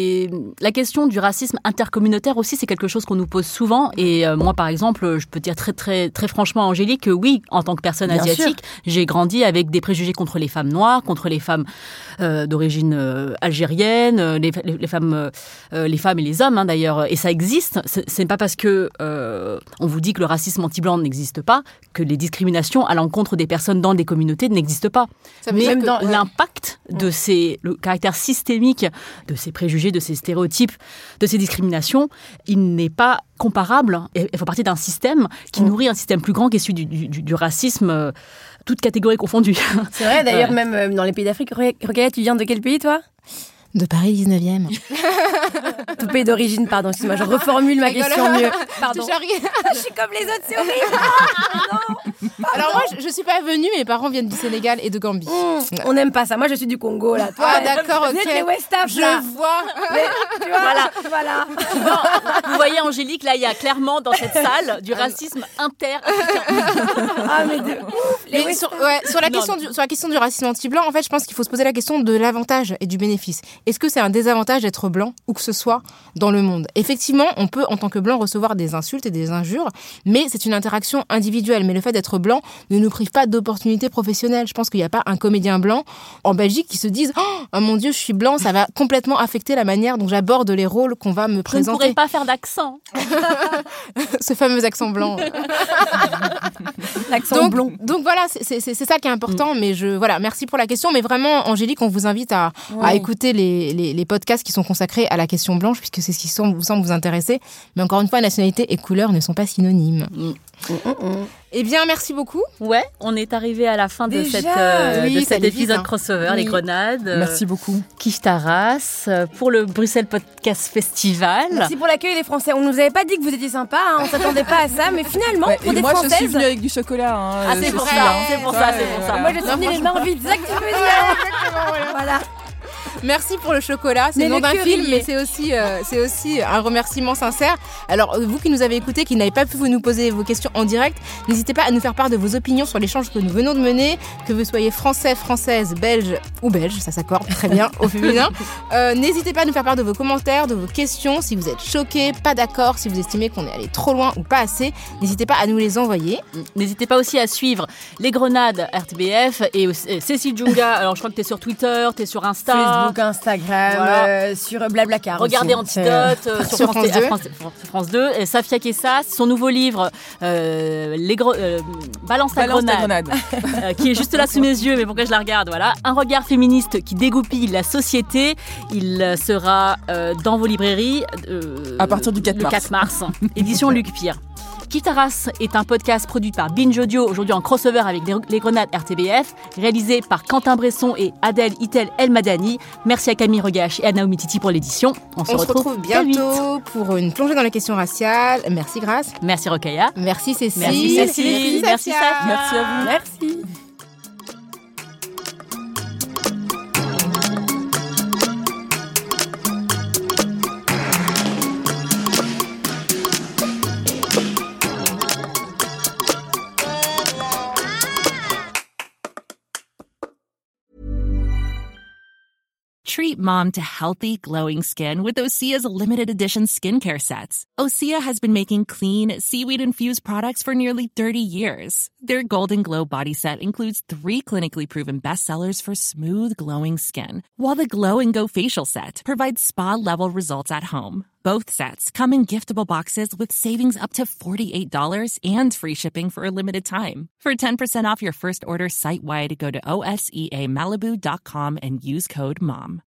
S4: la question du racisme intercommunautaire aussi, c'est quelque chose qu'on nous pose souvent. Et moi, par exemple, je peux dire très, très, très franchement à Angélique que oui, en tant que personne asiatique, j'ai grandi avec des préjugés contre les femmes noires, contre les femmes d'origine algérienne, les femmes et les hommes, hein, d'ailleurs. Et ça existe. C'est pas parce que on vous dit que le racisme anti-blanc n'existe pas que les discriminations à l'encontre des personnes dans des communautés n'existent pas. Mais même dans l'impact de le caractère systémique de ces préjugés, de ces stéréotypes, de ces discriminations, il n'est pas comparable. Il fait partie d'un système qui nourrit un système plus grand qui est celui du racisme, toutes catégories confondues.
S7: C'est vrai, d'ailleurs, même dans les pays d'Afrique. Regarde, tu viens de quel pays, toi ?
S5: De Paris 19e.
S7: Tout pays d'origine, pardon, excuse-moi, je reformule ma question mieux. Pardon.
S5: Je
S7: suis comme les autres, c'est horrible. Non.
S5: Alors moi, je suis pas venue, mes parents viennent du Sénégal et de Gambie.
S7: On n'aime pas ça. Moi, je suis du Congo, là. Toi,
S5: d'accord, ok.
S7: Vous êtes les West Af, là.
S5: Je vois.
S7: Mais, tu vois, voilà.
S4: Vous voyez, Angélique, là, il y a clairement dans cette salle du racisme inter-africain.
S7: Ah, mais de
S5: Mais sur la question du racisme anti-blanc, en fait, je pense qu'il faut se poser la question de l'avantage et du bénéfice. Est-ce que c'est un désavantage d'être blanc, où que ce soit dans le monde ? Effectivement, on peut, en tant que blanc, recevoir des insultes et des injures, mais c'est une interaction individuelle. Mais le fait d'être blanc ne nous prive pas d'opportunités professionnelles. Je pense qu'il n'y a pas un comédien blanc en Belgique qui se dise « Oh mon Dieu, je suis blanc, ça va complètement affecter la manière dont j'aborde les rôles qu'on va me présenter. »
S4: Je ne pourrais pas faire d'accent.
S5: Ce fameux accent blanc.
S7: L'accent blond.
S5: Donc voilà, c'est ça qui est important. Mais voilà, merci pour la question. Mais vraiment, Angélique, on vous invite à écouter les podcasts qui sont consacrés à la question blanche, puisque c'est ce qui semble vous intéresser. Mais encore une fois, nationalité et couleur ne sont pas synonymes. Eh bien, merci beaucoup.
S4: Ouais, on est arrivé à la fin de cet épisode crossover, les Grenades.
S6: Merci beaucoup.
S4: Kif Taras pour le Bruxelles Podcast Festival.
S7: Merci pour l'accueil, les Français. On nous avait pas dit que vous étiez sympa, hein. On s'attendait pas à ça, mais finalement, pour des Françaises.
S6: Moi, je suis venue avec du chocolat. Hein,
S4: ah, c'est pour ça.
S7: Moi, je suis venue les mains vides. C'est ça que tu veux dire. Voilà.
S5: Merci pour le chocolat, c'est le nom d'un film, mais c'est aussi un remerciement sincère. Alors, vous qui nous avez écoutés, qui n'avez pas pu nous poser vos questions en direct, n'hésitez pas à nous faire part de vos opinions sur l'échange que nous venons de mener, que vous soyez français, française, belge ou belge, ça s'accorde très bien au féminin. N'hésitez pas à nous faire part de vos commentaires, de vos questions, si vous êtes choqués, pas d'accord, si vous estimez qu'on est allé trop loin ou pas assez, n'hésitez pas à nous les envoyer.
S4: N'hésitez pas aussi à suivre les Grenades RTBF et Cécile Djunga. Alors, je crois que t'es sur Twitter, t'es sur Insta.
S7: Facebook, Instagram, sur Blablacar.
S4: Regardez Antidote sur France 2. Et Safia Kessa, son nouveau livre Balance ta grenade, qui est juste là sous mes yeux, mais pourquoi je la regarde, voilà. Un regard féministe qui dégoupille la société. Il sera dans vos librairies
S6: à partir du
S4: 4 mars. Édition Luc Pierre. Kif Taras est un podcast produit par Binge Audio, aujourd'hui en crossover avec les Grenades RTBF, réalisé par Quentin Bresson et Adèle Itel El Madani. Merci à Camille Regache et à Naomi Titi pour l'édition. On se retrouve
S5: bientôt pour une plongée dans les questions raciales. Merci Grace.
S4: Merci Rokhaya.
S5: Merci Cécile.
S4: Merci Cécile. Merci Safia.
S6: Merci à vous.
S7: Merci.
S14: Treat mom to healthy, glowing skin with Osea's limited edition skincare sets. Osea has been making clean, seaweed-infused products for nearly 30 years. Their Golden Glow body set includes 3 clinically proven bestsellers for smooth, glowing skin, while the Glow and Go facial set provides spa-level results at home. Both sets come in giftable boxes with savings up to $48 and free shipping for a limited time. For 10% off your first order site-wide, go to OSEAMalibu.com and use code MOM.